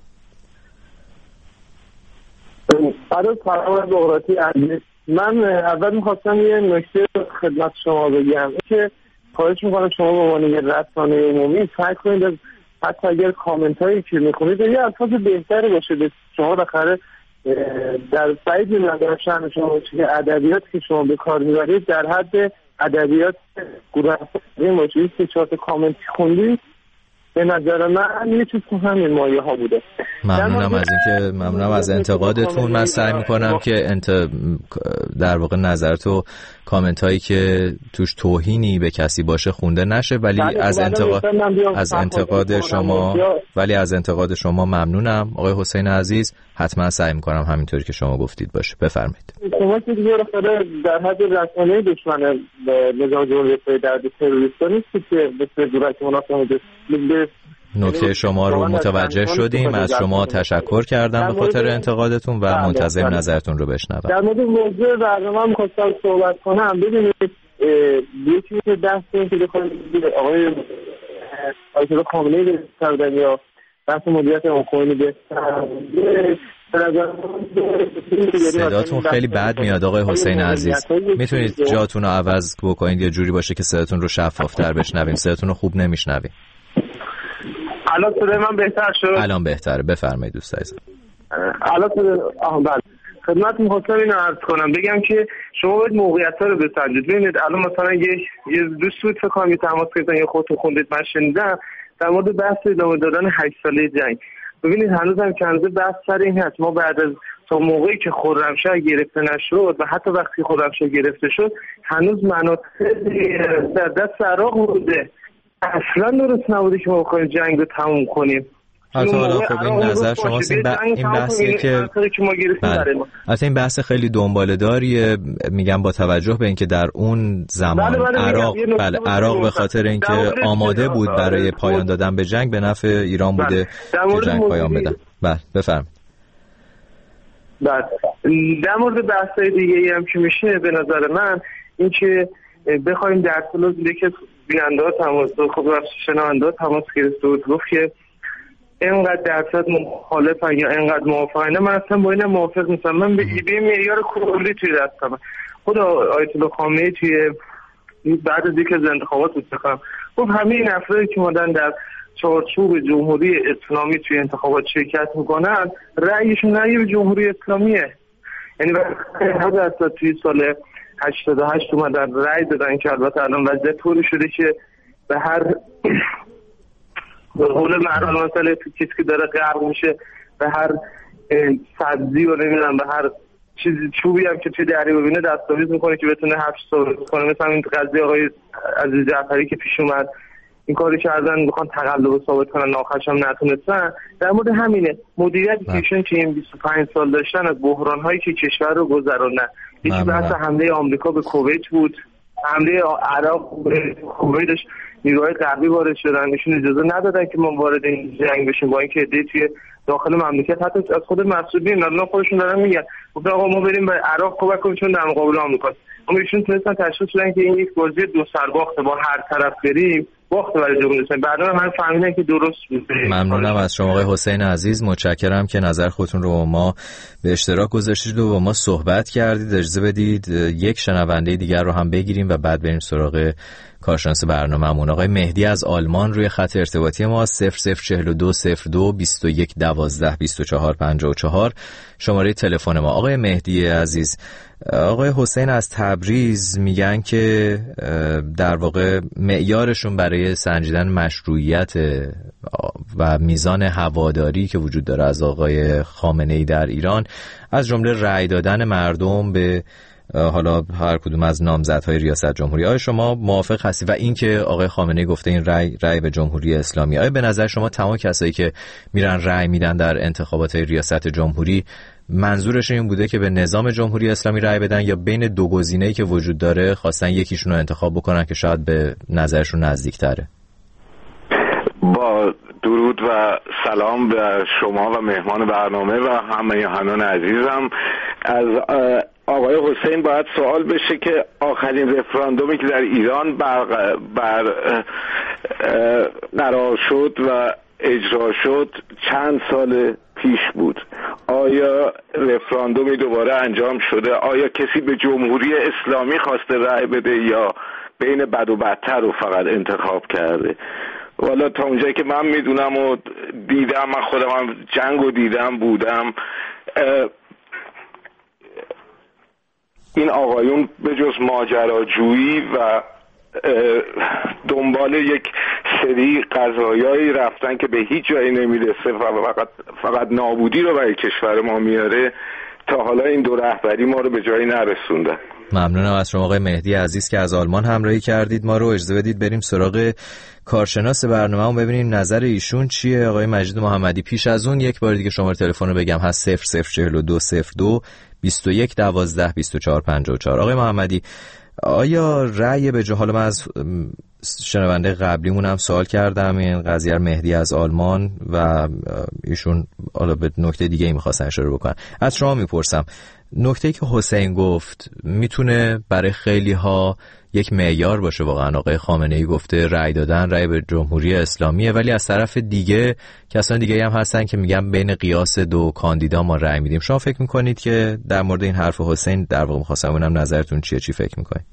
سلام سلام دولتی عزیز. من اول میخواستم یه نکته خدمت شما بگم که خواهش میکنم شما به عنوان یه رسانه عمومی سعی کنید حتی اگر کامنت هایی که میخونید یه الفاظ بهتری باشه به شما. بخره در سعید میدونم شأن شما که ادبیات که شما به کار میبرید در حد ادبیات گروه باشه که چهار تا کامنت خوندید به نظر من یه چیز تو همین مایه ها بوده. ممنونم از اینکه ممنونم از انتقادتون. من سعی میکنم که انت در واقع نظرت و کامنت هایی که توش توهینی به کسی باشه خونده نشه، ولی از انتقاد از انتقاد شما ولی از انتقاد شما ممنونم آقای حسین عزیز. حتما سعی میکنم همینطوری که شما گفتید باشه. بفرمایید. شما که دیگه در حد رسانه دشمن نظام جمهوری اسلامی در تروریستا نیستید که به صورت مناسب به نکته شما رو متوجه شدیم. از شما تشکر کردم به خاطر انتقادتون و منتظر نظرتون رو بشنوم. در مورد موضوع برنامه می‌خواستم صحبت کنم. ببینید یکی که دست این که بخواید آقای آیت خامنه‌ای کردن یا بحث مدیریت امکانی بهتر. صداتون خیلی بد میاد آقای حسین عزیز. میتونید جاتون رو عوض بکنید یه جوری باشه که صداتون رو شفافتر بشنویم. صداتون رو خوب نمیشنویم. الان صدای من بهتر شد؟ الان بهتره. بفرمایید دوست عزیزم. الان صدای آها بله. خدمت می‌خواستم اینو عرض کنم بگم که شما باید موقعیت‌ها رو بسنجید. ببینید الان مثلا یه یه دوست بود فکر کنم تماس گرفتن یا خودتون خوندید من شنیدم در مورد بحث ادامه دادن هشت ساله جنگ. ببینید هنوزم که هنوز بحث سر این هست ما بعد از تا موقعی که خرمشاه گرفته نشد و حتی وقتی خرمشاه گرفته شد هنوز مناطق در دست عراق بوده. اصلا درست نبوده که ما بخوایم جنگ رو تموم کنیم. حتی حالا خب این نظر شماست. این, ب... این بحثیه که حتی این بحث خیلی دنباله داریه. میگم با توجه به اینکه در اون زمان بله بله عراق بله عراق به خاطر اینکه آماده بود برای پایان دادن به جنگ به نفع ایران بوده که جنگ پایان بدن. بله بفرمایید. بله در مورد بحث‌های دیگه‌ای هم که میشه به نظر من این که بخوایم در طول که بیننده‌ها تماس خب شنونده‌ها تماس گرفته بود گفت که اینقدر درصد مخالفن یا اینقدر موافقن. من اصلا با این موافق نیستم. من به ایده معیار کلی توی دستم. خود آیت الله خامنه‌ای توی بعد از اینکه از انتخابات استقام گفت همه این افرادی که مدن در چارچوب جمهوری اسلامی توی انتخابات شرکت میکنن رأیشون رأی به جمهوری اسلامیه. یعنی هر اصلا توی سال هشتاد و هشت اومدن رأی دادن که البته الان وضعیت طوری شده که به هر به قول معروف مثلا کسی که داره غرق میشه به هر سبزی و نمیدونم به هر چیزی چوبی هم که توی دریا ببینه دستاویز میکنه که بتونه حبس کنه. مثلا این قضیه آقای عزیز جعفری که پیش اومد این کاری کردن میخوان تقلب ثابت کنن ناخوش هم نتونستن. در مورد همینه مدیریت کشون که این بیست و پنج سال داشتن از بحران هایی که کشور رو گذروندن. یکی بحث حمله آمریکا به کویت بود، حمله عراق به کویت نیروهای غربی وارد شدن نشون اجازه ندادن که ما وارد این جنگ بشیم با اینکه ایده توی داخل مملکت حتی از خود مسئولین الان خودشون دارن میگن گفتن آقا ما بریم به عراق کمک کنیم چون در مقابل آمریکا. اما ایشون تونستن تشخیص بدن که این یک بازی دو سرباخته با هر طرف بریم باخت برای جمهوری اسلامی. بعدا من فهمیدم که درست بود. ممنونم از شما آقای حسین عزیز، متشکرم که نظر خودتون رو با ما به اشتراک گذاشتید و با ما صحبت کردید. اجازه بدید یک شنونده دیگر رو هم بگیریم و بعد بریم سراغ کارشناس برنامه‌مون. آقای مهدی از آلمان روی خط ارتباطی ما صفر صفر چهل و دو صفر دو بیست و یک دوازده بیست و چهار پنجاه و چهار شماره تلفن ما. آقای مهدی عزیز، آقای حسین از تبریز میگن که در واقع معیارشون برای سنجیدن مشروعیت و میزان هواداری که وجود داره از آقای خامنه‌ای در ایران از جمله رأی دادن مردم به حالا هر کدوم از نامزدهای ریاست جمهوری. آیا شما موافق هستی و اینکه آقای خامنه‌ای گفته این رأی رأی به جمهوری اسلامی، آیا به نظر شما تمام کسایی که میرن رأی میدن در انتخابات ریاست جمهوری منظورش این بوده که به نظام جمهوری اسلامی رأی بدن یا بین دو گزینه‌ای که وجود داره خواستن یکیشون رو انتخاب بکنن که شاید به نظرشون نزدیک‌تره؟ با درود و سلام به شما و مهمان برنامه و همه هنان عزیزم. از آقای حسین باید سوال بشه که آخرین رفراندومی که در ایران بر, بر قرار شد و اجرا شد چند سال پیش بود. آیا رفراندومی دوباره انجام شده؟ آیا کسی به جمهوری اسلامی خواسته رأی بده یا بین بد و بدتر رو فقط انتخاب کرده؟ والا تا اونجایی که من میدونم و دیدم، من خودم هم جنگ رو دیدم بودم، این آقایون به جز ماجراجویی و دنبال یک سری قضایایی رفتن که به هیچ جایی نمیرسه و فقط فقط نابودی رو برای کشور ما میاره، تا حالا این دو رهبری ما رو به جایی نرسوندن. ممنونم از شما آقای مهدی عزیز که از آلمان همراهی کردید ما رو. اجازه بدید بریم سراغ کارشناس برنامه و ببینیم نظر ایشون چیه. آقای مجید محمدی، پیش از اون یک بار دیگه شماره تلفن رو بگم، هست صفر صفر چهل و دو صفر دو بیست و یک دوازده بیست و چهار پنجاه و چهار. آقای محمدی، آیا رأی به جهال، من از شنونده قبلیمون هم سوال کردم این قضیه مهدی از آلمان و ایشون حالا به نکته دیگه ای می‌خواستن اشاره بکنن، از شما میپرسم نکته‌ای که حسین گفت میتونه برای خیلی ها یک معیار باشه؟ واقعا آقای خامنه‌ای گفته رأی دادن رأی به جمهوری اسلامیه، ولی از طرف دیگه کسان دیگه هم هستن که میگن بین قیاس دو کاندیدا ما رأی میدیم. شما فکر میکنید که در مورد این حرف حسین در واقع می‌خواستم ببینم نظرتون چیه، چی فکر میکنید؟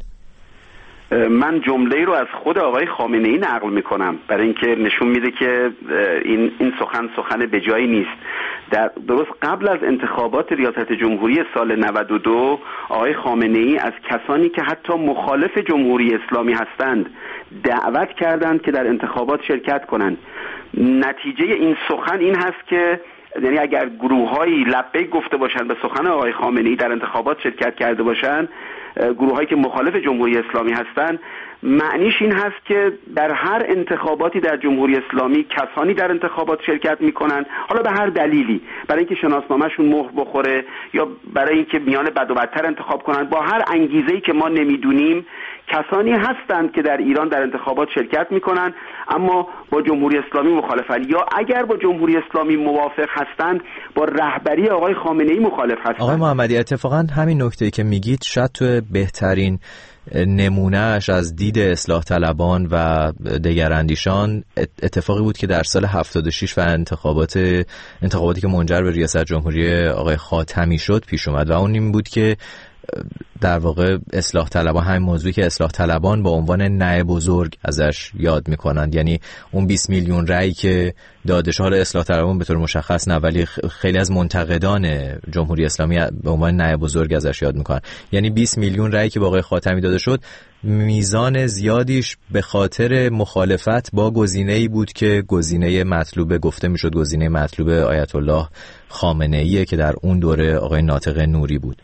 من جمله‌ای رو از خود آقای خامنه‌ای نقل میکنم برای اینکه نشون میده که این این سخن سخن به جایی نیست. در درست قبل از انتخابات ریاست جمهوری سال نود و دو آقای خامنه‌ای از کسانی که حتی مخالف جمهوری اسلامی هستند دعوت کردند که در انتخابات شرکت کنند. نتیجه این سخن این هست که یعنی اگر گروه‌هایی لبیک گفته باشند به سخن آقای خامنه‌ای در انتخابات شرکت کرده باشند، گروه‌هایی که مخالف جمهوری اسلامی هستند، معنیش این هست که در هر انتخاباتی در جمهوری اسلامی کسانی در انتخابات شرکت میکنن، حالا به هر دلیلی، برای اینکه شناسنامه‌شون مهر بخوره یا برای اینکه میان بد و بدتر انتخاب کنن، با هر انگیزه‌ای که ما نمیدونیم، کسانی هستند که در ایران در انتخابات شرکت میکنن اما با جمهوری اسلامی مخالفن، یا اگر با جمهوری اسلامی موافق هستند با رهبری آقای خامنه‌ای مخالف هستند. آقای محمدی، اتفاقا همین نکته‌ای که میگید شاید تو بهترین نمونهش از دید اصلاح طلبان و دگراندیشان اتفاقی بود که در سال هفتاد و شش و انتخابات انتخاباتی که منجر به ریاست جمهوری آقای خاتمی شد پیش اومد و اون این بود که در واقع اصلاح طلبان، همین موضوعی که اصلاح طلبان با عنوان نه بزرگ ازش یاد میکنند، یعنی اون بیست میلیون رأی که دادش، حال اصلاح طلبان به طور مشخص نه ولی خیلی از منتقدان جمهوری اسلامی به عنوان نه بزرگ ازش یاد میکنن، یعنی بیست میلیون رأی که با آقای خاتمی داده شد میزان زیادیش به خاطر مخالفت با گزینه‌ای بود که گزینه مطلوب گفته میشد گزینه مطلوب آیت الله خامنه‌ای که در اون دوره آقای ناطق نوری بود.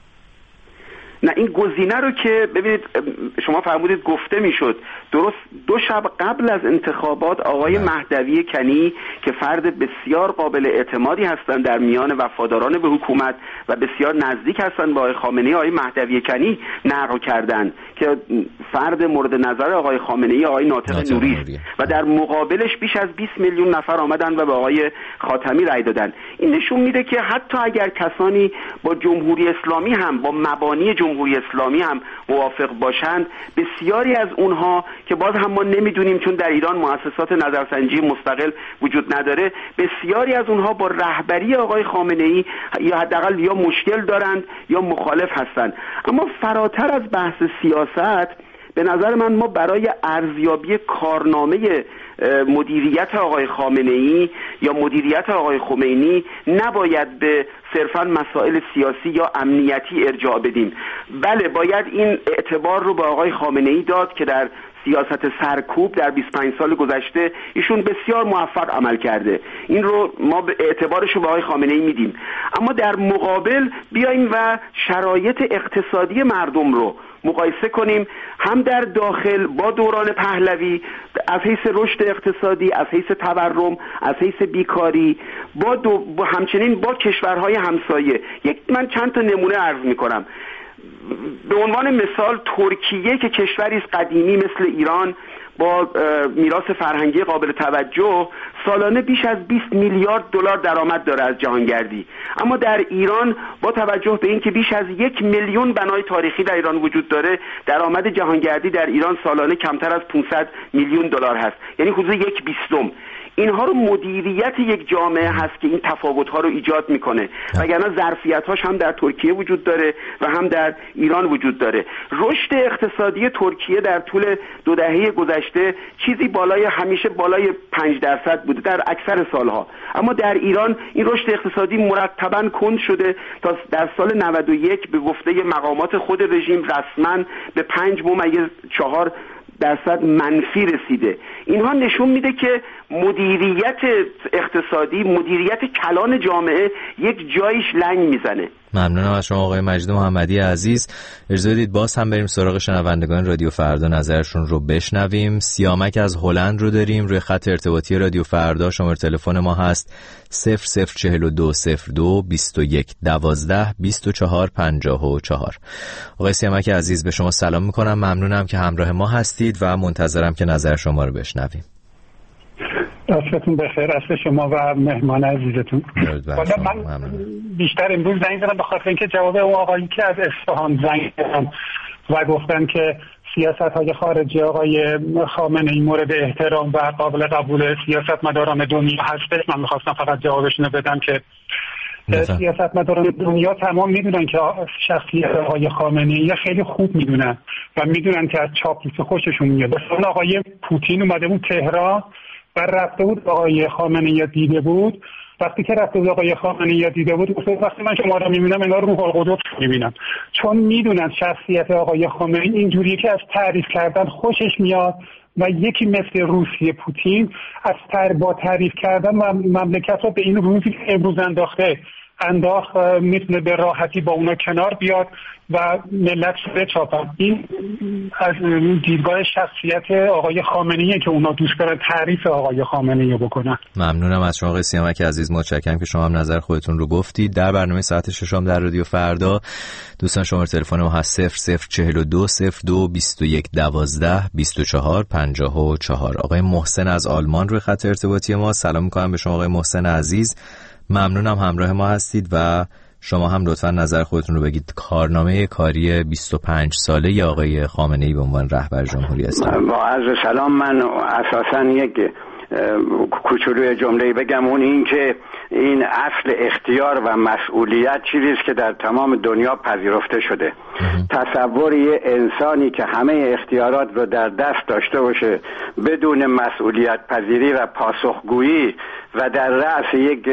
نه، این گزینه رو که ببینید شما فرمودید گفته میشد، درست دو شب قبل از انتخابات آقای مهدوی کنی که فرد بسیار قابل اعتمادی هستند در میان وفاداران به حکومت و بسیار نزدیک هستند با آقای خامنه‌ای، آقای مهدوی کنی نقل کردند که فرد مورد نظر آقای خامنه‌ای آقای ناطق نوری است و در مقابلش بیش از بیست میلیون نفر آمدند و به آقای خاتمی رأی دادند. این نشون میده که حتی اگر کسانی با جمهوری اسلامی هم با مبانی جمهوری اسلامی هم موافق باشند، بسیاری از اونها که باز هم ما نمیدونیم چون در ایران مؤسسات نظرسنجی مستقل وجود نداره، بسیاری از اونها با رهبری آقای خامنه‌ای یا حداقل یا مشکل دارند یا مخالف هستند. اما فراتر از بحث سیاست به نظر من ما برای ارزیابی کارنامه مدیریت آقای خامنه‌ای یا مدیریت آقای خمینی نباید به صرفاً مسائل سیاسی یا امنیتی ارجاع بدیم. بله باید این اعتبار رو به آقای خامنه‌ای داد که در سیاست سرکوب در بیست و پنج سال گذشته ایشون بسیار موفق عمل کرده، این رو ما به اعتبارش رو به آقای خامنه‌ای میدیم. اما در مقابل بیاییم و شرایط اقتصادی مردم رو مقایسه کنیم، هم در داخل با دوران پهلوی از حیث رشد اقتصادی، از حیث تورم، از حیث بیکاری، با, دو با همچنین با کشورهای همسایه. یک من چند تا نمونه عرض میکنم. به عنوان مثال ترکیه که کشوری است قدیمی مثل ایران با میراث فرهنگی قابل توجه، سالانه بیش از بیست میلیارد دلار درآمد داره از جهانگردی. اما در ایران با توجه به اینکه بیش از یک میلیون بنای تاریخی در ایران وجود داره، درآمد جهانگردی در ایران سالانه کمتر از پانصد میلیون دلار هست، یعنی حدود یک بیستم. اینها رو مدیریت یک جامعه هست که این تفاوت‌ها رو ایجاد میکنه، وگرنه ظرفیت‌هاش هم در ترکیه وجود داره و هم در ایران وجود داره. رشد اقتصادی ترکیه در طول دو دهه گذشته چیزی بالای همیشه بالای پنج درصد بوده در اکثر سالها، اما در ایران این رشد اقتصادی مرتباً کند شده تا در سال نود و یک به گفته مقامات خود رژیم رسما به پنج ممیز چهار درصد منفی رسیده. اینها نشون میده که مدیریت اقتصادی، مدیریت کلان جامعه یک جایش لنگ میزنه. ممنونم از شما آقای مجید محمدی عزیز. اجازه بدید باز هم بریم سراغ شنوندگان رادیو فردا نظرشون رو بشنویم. سیامک از هلند رو داریم روی خط ارتباطی رادیو فردا. شماره تلفن ما هست صفر صفر چهل و دو صفر دو بیست و یک دوازده بیست و چهار پنجاه و چهار. آقای سیامک عزیز به شما سلام میکنم، ممنونم که همراه ما هستید و منتظرم که نظر شما رو بشنویم. دستتون بخیر، اصل شما و مهمان عزیزتون. والا من بیشتر امروز زنگ زدم به خاطر اینکه جواب اون آقایی که از اصفهان زنگ زدن و گفتن که سیاست‌های خارجی آقای خامنه‌ای مورد احترام و قابل قبول سیاستمداران دنیا هستش، من می‌خواستم فقط جوابشون رو بدم که سیاستمداران دنیا تمام میدونن که شخصیت آقای خامنه‌ای خیلی خوب میدونن و میدونن که از چاپلوسی خوششون میاد. مثلا آقای پوتین اومده بود تهران و رفته بود آقای خامنه‌ای دیده بود، وقتی که رفته بود آقای خامنه‌ای دیده بود گفت وقتی من شما رو میبینم انگار روح القدس میبینم، چون میدونن شخصیت آقای خامنه‌ای اینجوریه که از تعریف کردن خوشش میاد و یکی مثل روسیه پوتین از تر با تعریف کردن و مملکت رو به این روزی که امروز انداخته انداخت میتونه به راحتی با اونا کنار بیاد و ملت رو بچاپن. این از دیدگاه شخصیت آقای خامنه‌ای که اونا دوست دارن تعریف آقای خامنه‌ای بکنن. ممنونم از شما آقای سیامک عزیز، متشکرم که شما هم نظر خودتون رو گفتید. در برنامه ساعت ششم در رادیو فردا دوستان شماره تلفن ما هست صفر صفر چهل و دو صفر دو بیست و یک دوازده بیست و چهار پنجاه و چهار. آقای محسن از آلمان روی خط ارتباطی ما. سلام می‌کنم به شما آقای محسن عزیز، ممنونم همراه ما هستید و شما هم لطفا نظر خودتون رو بگید. کارنامه کاری بیست و پنج ساله آقای خامنه‌ای به عنوان رهبر جمهوری اسلامی. با عرض سلام، من اساساً یک کوچولوی جمله‌ای بگم، اون این که این اصل اختیار و مسئولیت چیزی است که در تمام دنیا پذیرفته شده. تصور یه انسانی که همه اختیارات رو در دست داشته باشه بدون مسئولیت پذیری و پاسخگویی و در رأس یک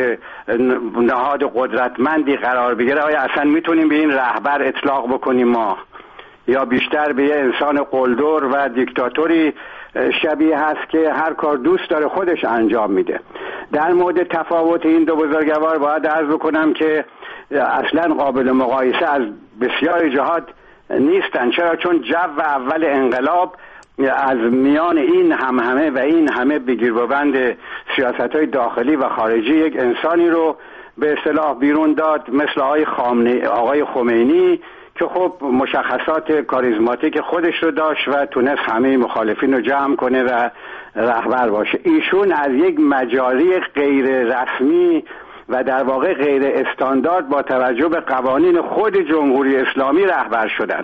نهاد قدرتمندی قرار بگیره، آیا اصلا میتونیم به این رهبر اطلاق بکنیم ما، یا بیشتر به یه انسان قلدر و دیکتاتوری شبیه هست که هر کار دوست داره خودش انجام میده. در مورد تفاوت این دو بزرگوار باید عرض بکنم که اصلا قابل مقایسه از بسیار جهات نیستن. چرا؟ چون جو اول انقلاب از میان این همهمه و این همه بگیربند سیاست‌های داخلی و خارجی یک انسانی رو به اصطلاح بیرون داد مثل آقای خامنه‌ای، آقای خمینی، که خب مشخصات کاریزماتیک خودش رو داشت و تونست همه مخالفین رو جمع کنه و رهبر باشه. ایشون از یک مجاری غیر رسمی و در واقع غیر استاندارد با توجه به قوانین خود جمهوری اسلامی رهبر شدند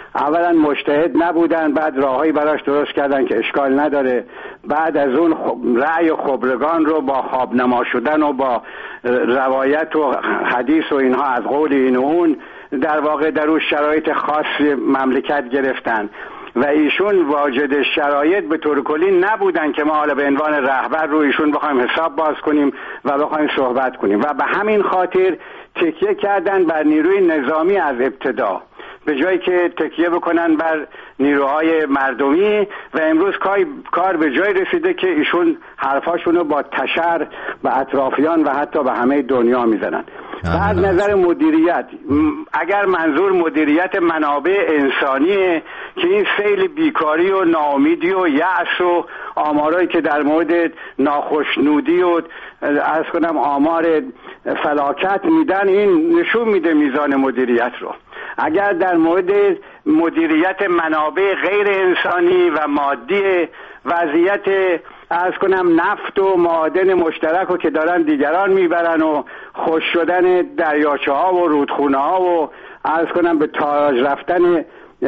اولا مجتهد نبودن، بعد راههایی براش درست کردن که اشکال نداره، بعد از اون رأی خبرگان رو با خوابنما شدن و با روایت و حدیث و اینها از قول این و اون در واقع در اون شرایط خاص مملکت گرفتن و ایشون واجد شرایط به طور کلی نبودن که ما حالا به عنوان رهبر رو ایشون بخوایم حساب باز کنیم و بخوایم صحبت کنیم و به همین خاطر تکیه کردن بر نیروی نظامی از ابتدا به جایی که تکیه بکنن بر نیروهای مردمی و امروز کار به جای رسیده که ایشون حرفاشونو با تشر و اطرافیان و حتی به همه دنیا میزنن. بعد نظر مدیریت، اگر منظور مدیریت منابع انسانیه که این سیل بیکاری و ناامیدی و یأس و آمارایی که در مورد ناخشنودی و عرض کنم آمار فلاکت میدن این نشون میده میزان مدیریت رو. اگر در مورد مدیریت منابع غیر انسانی و مادی وضعیت عرض کنم نفت و معادن مشترک رو که دارن دیگران میبرن و خوش شدن دریاچه ها و رودخونه ها و عرض کنم به تاراج رفتن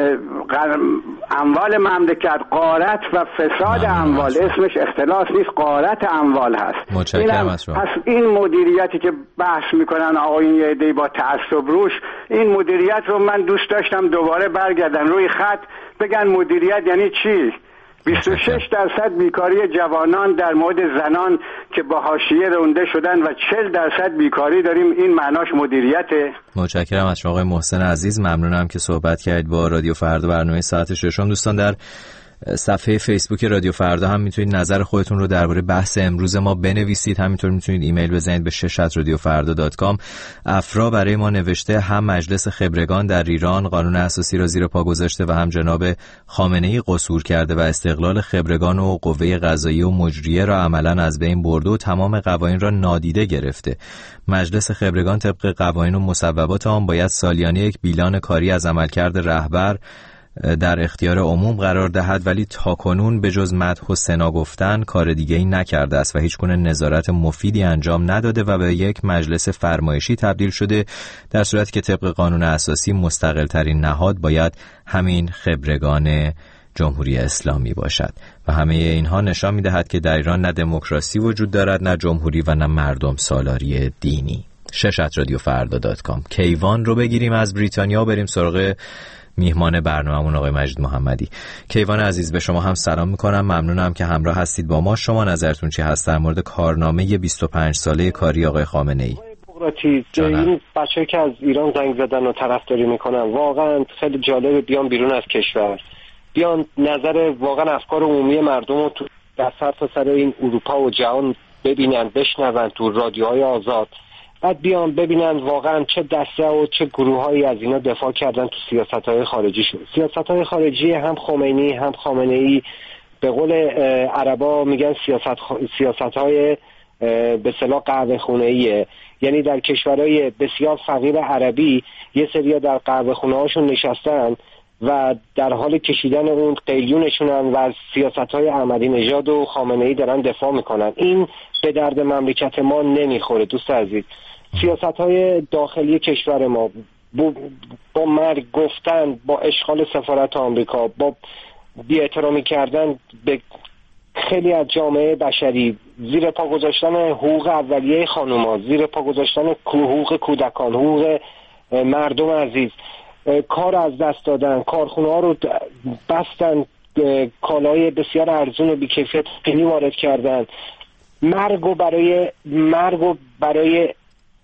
اموال مملکت، غارت و فساد اموال، اسمش اختلاس نیست، غارت اموال هست. متشکرم از شما. پس این مدیریتی که بحث میکنن آقایون یه عده‌ای با تعصب روش، این مدیریت رو من دوست داشتم دوباره برگردن روی خط بگن مدیریت یعنی چی. بیست و شش درصد بیکاری جوانان در مورد زنان که با حاشیه رونده شدن و چهل درصد بیکاری داریم، این معناش مدیریته. متشکرم از شما آقای محسن عزیز، ممنونم که صحبت کردید با رادیو فردا برنامه ساعت ششم. دوستان در صفحه فیسبوک رادیو فردا هم میتونید نظر خودتون رو درباره بحث امروز ما بنویسید، همینطور میتونید ایمیل بزنید به شش ات رادیو فردا دات کام. افرا برای ما نوشته هم مجلس خبرگان در ایران قانون اساسی را زیر پا گذاشته و هم جناب خامنه‌ای قصور کرده و استقلال خبرگان و قوه قضاییه و مجریه را عملاً از بین برده و تمام قوانین را نادیده گرفته. مجلس خبرگان طبق قوانین و مصوبات آن باید سالیانه یک بیلان کاری از عملکرد رهبر در اختیار عموم قرار دهد، ولی تاکنون به جز مدح و ثنا گفتن کار دیگه‌ای نکرده است و هیچگونه نظارت مفیدی انجام نداده و به یک مجلس فرمایشی تبدیل شده، در صورتی که طبق قانون اساسی مستقل ترین نهاد باید همین خبرگان جمهوری اسلامی باشد و همه اینها نشان می‌دهد که در ایران نه دموکراسی وجود دارد، نه جمهوری و نه مردم سالاری دینی. شش ات رادیو فردا دات کام. کیوان رو بگیریم از بریتانیا و بریم سراغ میهمان برنامه‌مون آقای مجید محمدی. کیوان عزیز، به شما هم سلام میکنم، ممنونم که همراه هستید با ما. شما نظرتون چی هست در مورد کارنامه بیست و پنج ساله کاری آقای خامنه‌ای؟ این بچه‌ای که از ایران زنگ زدن و طرفداری میکنن واقعا خیلی جالبه بیان بیرون از کشور، بیان نظر واقعا افکار عمومی مردم رو تو در سر سر این اروپا و جهان ببینن، بشنون تو رادیوهای آزاد، بعد بیان ببینن واقعا چه دسته و چه گروهایی از اینا دفاع کردن تو سیاست‌های خارجیشون. سیاست‌های خارجی هم خمینی هم خامنه‌ای به قول عربا میگن سیاست سیاست‌های به اصطلاح قهوه خونه‌ایه، یعنی در کشورهای بسیار فقیر عربی یه سریا در قهوه خونه‌هاشون نشستن و در حال کشیدن اون قیلونشونن و از سیاست‌های احمدی نژاد و خامنه‌ای دارن دفاع میکنن. این به درد مملکت ما نمیخوره دوست عزیز. سیاست‌های داخلی کشور ما با مرگ گفتن، با اشغال سفارت آمریکا، با بی‌احترامی کردن به خیلی از جامعه بشری، زیر پا گذاشتن حقوق اولیه خانوما، زیر پا گذاشتن حقوق کودکان، حقوق مردم عزیز، کار از دست دادن، کارخونه ها رو بستن، کالای بسیار ارزون و بی‌کیفیت چینی وارد کردن، مرگ و برای مرگ و برای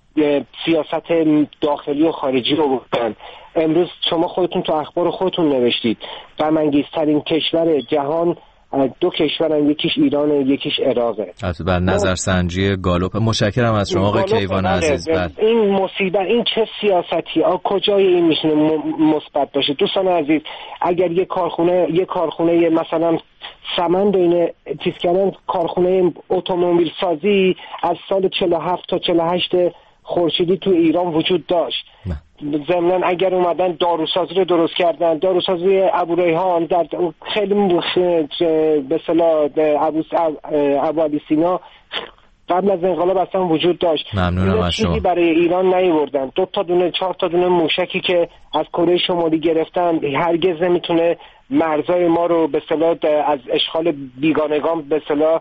سیاست داخلی و خارجی رو بودن. امروز شما خودتون تو اخبار خودتون نوشتید غم انگیزترین کشور جهان دو کشورن، یکیش ایران و یکیش عراقه. بر نظرسنجی گالوپ. مشکرم از شما آقای کیوان عزیز. این مصیبت، این چه سیاستی؟ آ کجای این میتونه مثبت باشه؟ دوستان عزیز، اگر یک کارخونه یک کارخونه مثلا سمن بین چیز کردن، کارخونه اتومبیل سازی از سال چهل و هفت تا چهل و هشت خورشیدی تو ایران وجود داشت، ضمناً اگر اومدن داروسازی رو درست کردن، داروسازی ابوریحان در خیلی به اصطلاح ابو ابو علی سینا قبل از انقلاب اصلا وجود داشت. ممنونم از شما. چیزی برای ایران نیاوردن. دو تا دونه چهار تا دونه موشکی که از کره شمالی گرفتن هرگز نمیتونه مرزای ما رو به اصطلاح از اشغال بیگانگان به اصطلاح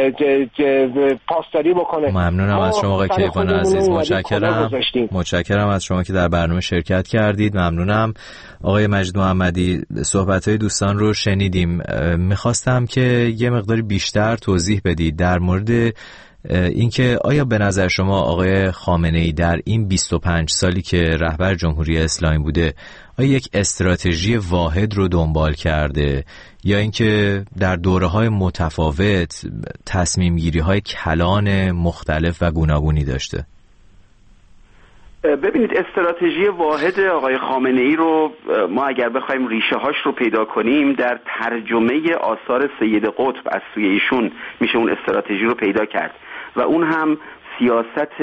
پاسداری بکنه. ممنونم از شما آقای کیوان عزیز. متشکرم. متشکرم از شما که در برنامه شرکت کردید. ممنونم. آقای مجید محمدی، صحبت‌های دوستان رو شنیدیم. میخواستم که یه مقداری بیشتر توضیح بدید در مورد اینکه آیا به نظر شما آقای خامنه‌ای در این بیست و پنج سالی که رهبر جمهوری اسلامی بوده آیا یک استراتژی واحد رو دنبال کرده یا اینکه در دوره‌های متفاوت تصمیم‌گیری‌های کلان مختلف و گوناگونی داشته؟ ببینید، استراتژی واحد آقای خامنه‌ای رو ما اگر بخوایم ریشه هاش رو پیدا کنیم در ترجمه آثار سید قطب از سوی ایشون میشه اون استراتژی رو پیدا کرد و اون هم سیاست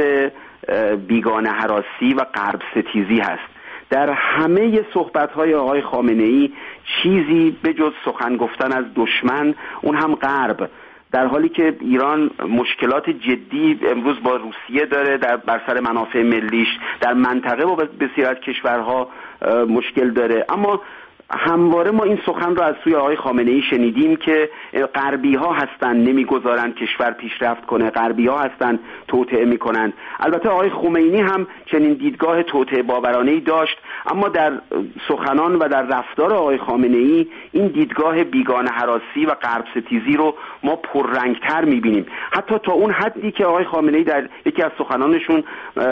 بیگانه هراسی و غرب ستیزی هست. در همه صحبت‌های آقای خامنه‌ای چیزی به جز سخن گفتن از دشمن، اون هم غرب، در حالی که ایران مشکلات جدی امروز با روسیه داره در بر سر منافع ملیش، در منطقه با بسیاری از کشورها مشکل داره، اما همواره ما این سخن رو از سوی آقای خامنه‌ای شنیدیم که غربی ها هستن نمیگذارن کشور پیشرفت کنه، غربی ها هستن توطئه میکنن. البته آقای خمینی هم چنین دیدگاه توطئه باورانه‌ای داشت، اما در سخنان و در رفتار آقای خامنه‌ای این دیدگاه بیگانه هراسی و غرب ستیزی رو ما پررنگتر میبینیم، حتی تا اون حدی که آقای خامنه‌ای در یکی از سخنانشون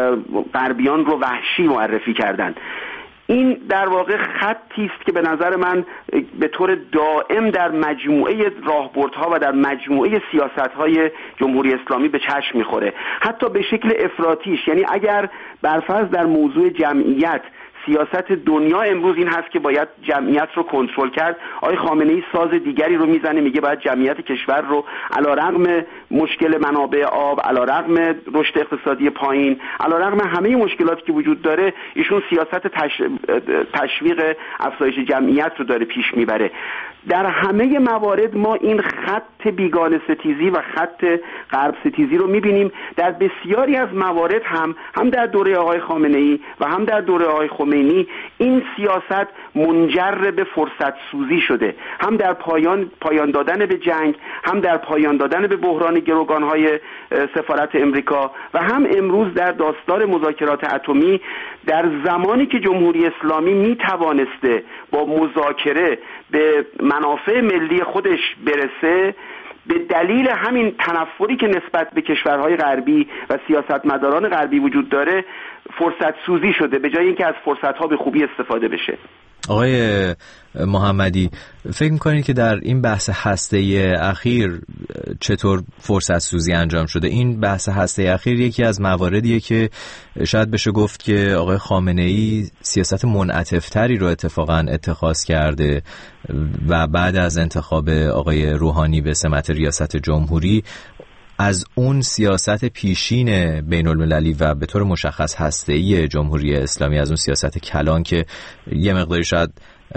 غربیان رو وحشی معرفی کردن. این در واقع خطی است که به نظر من به طور دائم در مجموعه راهبردها و در مجموعه سیاست‌های جمهوری اسلامی به چشم می‌خوره، حتی به شکل افراطیش. یعنی اگر برفرض در موضوع جمعیت سیاست دنیا امروز این هست که باید جمعیت رو کنترل کرد، آقای خامنه‌ای ساز دیگری رو میزنه، میگه باید جمعیت کشور رو علیرغم مشکل منابع آب، علیرغم رشد اقتصادی پایین، علیرغم همه مشکلاتی که وجود داره، ایشون سیاست تش... تشویق افزایش جمعیت رو داره پیش میبره. در همه موارد ما این خط بیگانه ستیزی و خط غرب ستیزی رو میبینیم. در بسیاری از موارد هم هم در دوره آقای خامنه‌ای و هم در دوره آقای خمینی این سیاست منجر به فرصت سوزی شده، هم در پایان پایان دادن به جنگ، هم در پایان دادن به بحران گروگان‌های سفارت امریکا و هم امروز در داستان مذاکرات اتمی، در زمانی که جمهوری اسلامی میتوانسته با مذاکره به منافع ملی خودش برسه، به دلیل همین تنفری که نسبت به کشورهای غربی و سیاستمداران غربی وجود داره فرصت سوزی شده، به جای اینکه از فرصت‌ها به خوبی استفاده بشه. آقای محمدی، فکر می‌کنید که در این بحث هسته‌ای اخیر چطور فرصت سوزی انجام شده؟ این بحث هسته‌ای اخیر یکی از مواردیه که شاید بشه گفت که آقای خامنه‌ای سیاست منعطف‌تری رو اتفاقاً اتخاذ کرده و بعد از انتخاب آقای روحانی به سمت ریاست جمهوری از اون سیاست پیشین بین المللی و به طور مشخص هسته‌ای جمهوری اسلامی، از اون سیاست کلان که یه مقداری شاید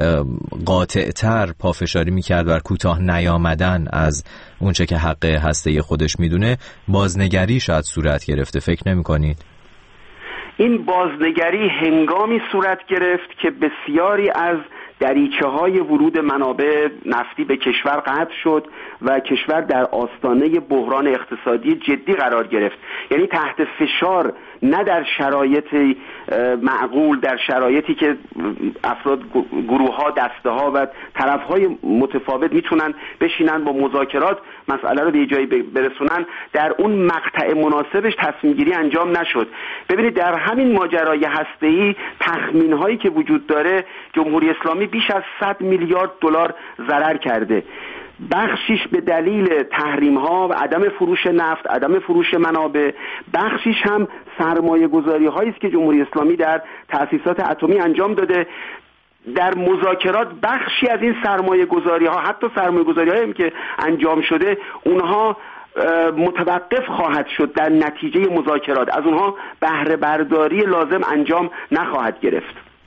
قاطع‌تر پافشاری میکرد بر کوتاه نیامدن از اون چه که حق هسته‌ای خودش میدونه، بازنگری شاید صورت گرفته. فکر نمی‌کنید؟ این بازنگری هنگامی صورت گرفت که بسیاری از دریچه های ورود منابع نفتی به کشور قطع شد و کشور در آستانه بحران اقتصادی جدی قرار گرفت. یعنی تحت فشار، نه در شرایط معقول، در شرایطی که افراد، گروه ها، دسته ها و طرف های متفاوت میتونن بشینن با مذاکرات مسئله رو به جایی برسونن، در اون مقطع مناسبش تصمیم گیری انجام نشد. ببینید در همین ماجرای هسته‌ای تخمین هایی که وجود داره، جمهوری اسلامی بیش از صد میلیارد دلار ضرر کرده، بخشیش به دلیل تحریم ها و عدم فروش نفت، عدم فروش منابع، بخشیش هم سرمایه گذاری هایی است که جمهوری اسلامی در تأسیسات اتمی انجام داده. در مذاکرات بخشی از این سرمایه گذاری ها، حتی سرمایه گذاری هایی که انجام شده، اونها متوقف خواهد شد در نتیجه مذاکرات، از اونها بهره برداری لازم انجام نخواهد گرفت.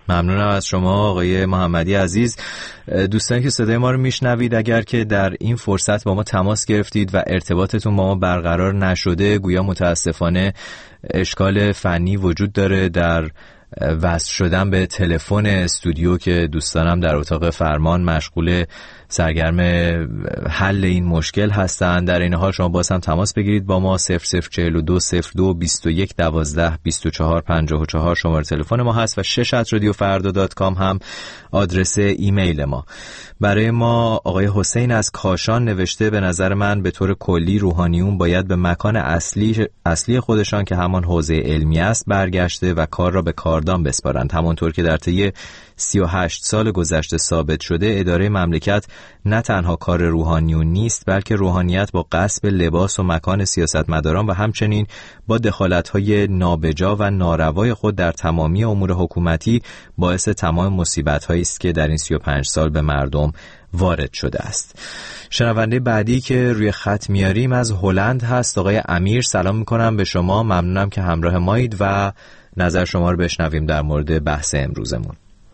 ممنونم از شما آقای محمدی عزیز. دوستانی که صدای ما رو میشنوید، اگر که در این فرصت با ما تماس گرفتید و ارتباطتون با ما برقرار نشده، گویا متاسفانه اشکال فنی وجود داره در وصل شدن به تلفن استودیو که دوستانم در اتاق فرمان مشغول سرگرم حل این مشکل هستند. در این حال شما باز هم تماس بگیرید با ما. صفر صفر چهل و دو صفر دو بیست و یک دوازده بیست و چهار پنجاه و چهار شماره تلفن ما هست و شش ات رادیو فردا دات کام هم آدرس ایمیل ما. برای ما آقای حسین از کاشان نوشته به نظر من به طور کلی روحانیون باید به مکان اصلی اصلی خودشان که همان حوزه علمی است برگشته و کار را به کاردان بسپارند. همانطور که در طی سی و هشت سال گذشته ثابت شده، اداره مملکت نه تنها کار روحانیون نیست، بلکه روحانیت با غصب لباس و مکان سیاستمداران و همچنین با دخالت‌های نابجا و ناروای خود در تمامی امور حکومتی باعث تمام مصیبت‌هایی است که در این سی و پنج سال به مردم وارد شده است. شنونده بعدی که روی خط میاریم از هلند هست. آقای امیر، سلام میکنم به شما. ممنونم که همراه مایید و نظر شما رو بشنویم در مورد بحث امروزمون.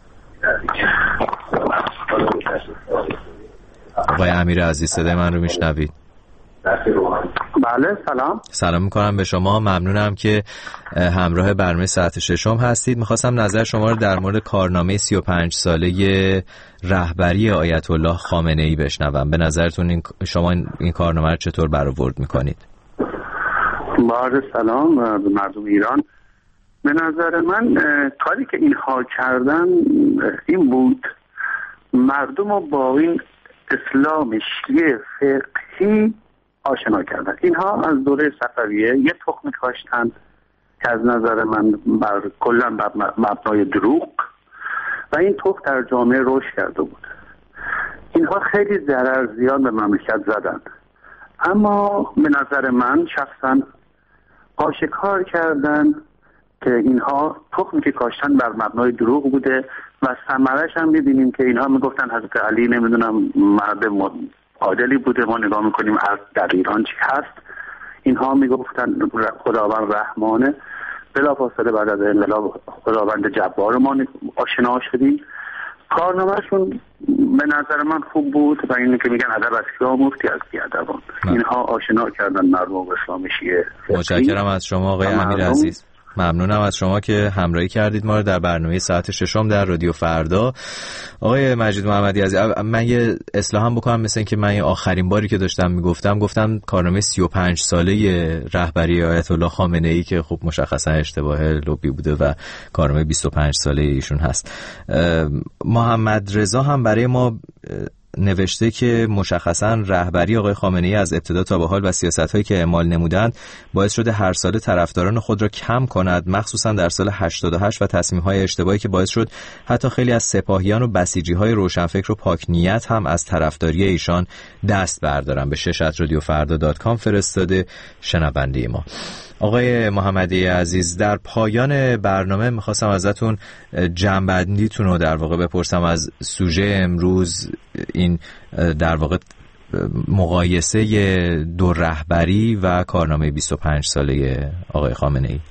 آقای امیر عزیز، صدای من رو میشنوید؟ بله، سلام. سلام میکنم به شما. ممنونم که همراه برنامه ساعت ششم هستید. میخواستم نظر شما رو در مورد کارنامه سی و پنج ساله رهبری آیت الله خامنه ای بشنوم. به نظرتون این شما این کارنامه رو چطور برآورد میکنید؟ با سلام به مردم ایران. به نظر من کاری که اینها کردن این بود مردم رو با این اسلام شیعه فقهی آشنا کردن. اینها از دوره صفویه یه تخم کاشتن که از نظر من بر کلا بر مبنای دروغ و این تخم در جامعه رشد کرده بود. اینها خیلی ضرر زیان به مملکت زدن، اما به نظر من شخصا آشکار کردن که اینها تخمی که کاشتن بر مبنای دروغ بوده و ثمرش هم می‌بینیم که اینها میگفتن حضرت علی نمیدونم مرد عادلی بوده. ما نگاه میکنیم در ایران چی هست. اینها میگفتن خداوند رحمانه. بلافاصله بعد از انقلاب خداوند جبار ما آشنا شدیم. کارنامه‌شون به نظر من خوب بود و اینه که میگن ادب از کیا مفتی از بیادبان. اینها آشنا کردن مردم به اسلام شیعه. متشکرم از شما آقای امیر عزیز. ممنونم از شما که همراهی کردید ما رو در برنامه ساعت ششم در رادیو فردا. آقای مجید محمدی عزیز، من یه اصلاح هم بکنم، مثل این که من آخرین باری که داشتم میگفتم گفتم کارنامه سی و پنج ساله رهبری آیت الله خامنه ای که خب مشخصا اشتباه لوبی بوده و کارنامه بیست و پنج ساله ایشون هست. محمد رضا هم برای ما نوشته که مشخصاً رهبری آقای خامنه ای از ابتدا تا به حال و سیاست‌هایی که اعمال نمودند باعث شده هر ساله طرفداران خود را کم کند، مخصوصاً در سال هشتاد و هشت و تصمیم‌های اشتباهی که باعث شد حتی خیلی از سپاهیان و بسیجی‌های روشنفکر و پاک نیت هم از طرفداری ایشان دست بردارن. به شش ات رادیو فردا دات کام فرستاده شنونده ما. آقای محمدی عزیز، در پایان برنامه میخواستم ازتون جنبندیتون رو در واقع بپرسم از سوژه امروز، این در واقع مقایسه دو رهبری و کارنامه بیست و پنج ساله آقای خامنه ای.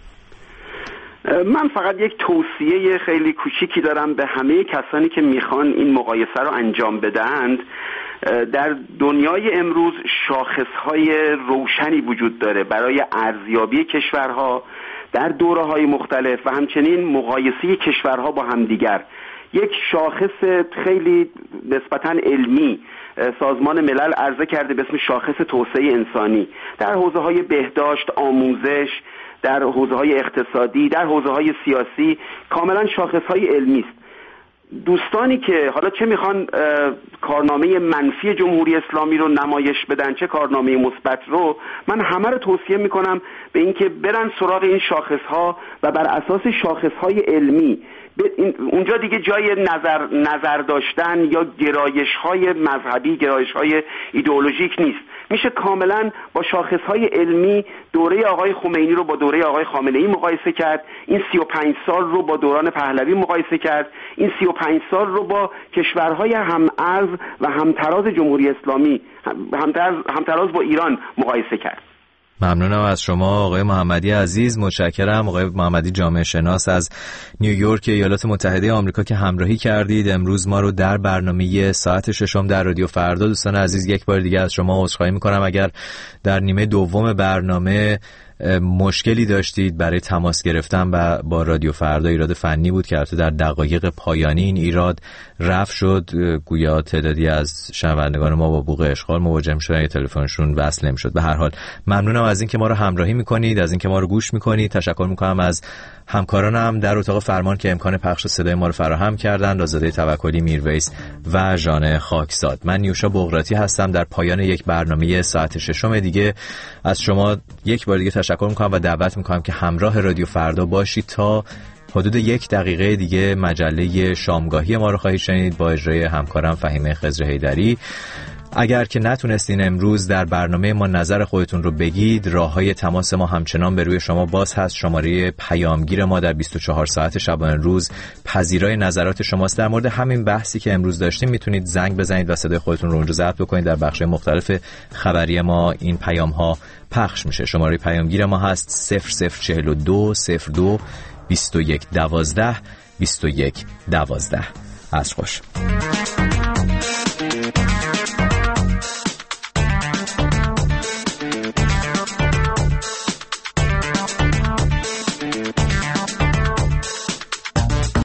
من فقط یک توصیه خیلی کوچیکی دارم به همه کسانی که میخوان این مقایسه رو انجام بدهند. در دنیای امروز شاخصهای روشنی وجود داره برای ارزیابی کشورها در دوره‌های مختلف و همچنین مقایسه کشورها با همدیگر. یک شاخص خیلی نسبتاً علمی سازمان ملل عرضه کرده به اسم شاخص توسعه انسانی در حوزه‌های بهداشت، آموزش، در حوزه‌های اقتصادی، در حوزه‌های سیاسی، کاملاً شاخص‌های علمی است. دوستانی که حالا چه میخوان کارنامه منفی جمهوری اسلامی رو نمایش بدن چه کارنامه مثبت رو، من همه رو توصیه میکنم به اینکه برن سراغ این شاخص‌ها و بر اساس شاخص‌های علمی. اونجا دیگه جای نظر نظر داشتن یا گرایش‌های مذهبی، گرایش‌های ایدئولوژیک نیست. میشه کاملا با شاخص‌های علمی دوره آقای خمینی رو با دوره آقای خامنه‌ای مقایسه کرد، این سی و پنج سال رو با دوران پهلوی مقایسه کرد، این سی و پنج سال رو با کشورهای هم‌ارض و همتراز جمهوری اسلامی همتراز, همتراز با ایران مقایسه کرد. ممنونم از شما آقای محمدی عزیز. متشکرم آقای محمدی، جامعه شناس از نیویورک ایالات متحده آمریکا که همراهی کردید امروز ما رو در برنامه ساعت ششم در رادیو فردا. دوستان عزیز یک بار دیگه از شما عذرخواهی می‌کنم اگر در نیمه دوم برنامه مشکلی داشتید برای تماس گرفتن و با رادیو فردا. ایراد فنی بود که البته در دقایق پایانی این ایراد رفع شد. گویا تعدادی از شنوندگان ما با بوق اشغال مواجه شدن، تلفنشون وصل نمی‌شد. به هر حال ممنونم از اینکه ما رو همراهی می‌کنید، از اینکه ما رو گوش می‌کنید. تشکر می‌کنم از همکارانم در اتاق فرمان که امکان پخش صدای ما رو فراهم کردند، آزاده توکلی، میرویس و ژانه خاکزاد. من نیوشا بغراتی هستم. در پایان یک برنامه ساعت ششم دیگه از شما یک بار دیگه تشکر می‌کنم و دعوت می‌کنم که همراه رادیو فردا باشید. تا حدود یک دقیقه دیگه مجله شامگاهی ما رو خواهید شنید با اجرای همکارم فهیمه خضر حیدری. اگر که نتونستین امروز در برنامه ما نظر خودتون رو بگید، راه‌های تماس ما همچنان به روی شما باز هست. شماره پیامگیر ما در بیست و چهار ساعت شبانه روز پذیرای نظرات شماست. در مورد همین بحثی که امروز داشتیم میتونید زنگ بزنید و صدای خودتون رو اونجا ضبط بکنید. در بخش مختلف خبری ما این پیام‌ها پخش میشه. شماره پیامگیر ما هست صفر صفر چهل و دو صفر دو بیست و یک دوازده بیست و یک دوازده. عصر خوش.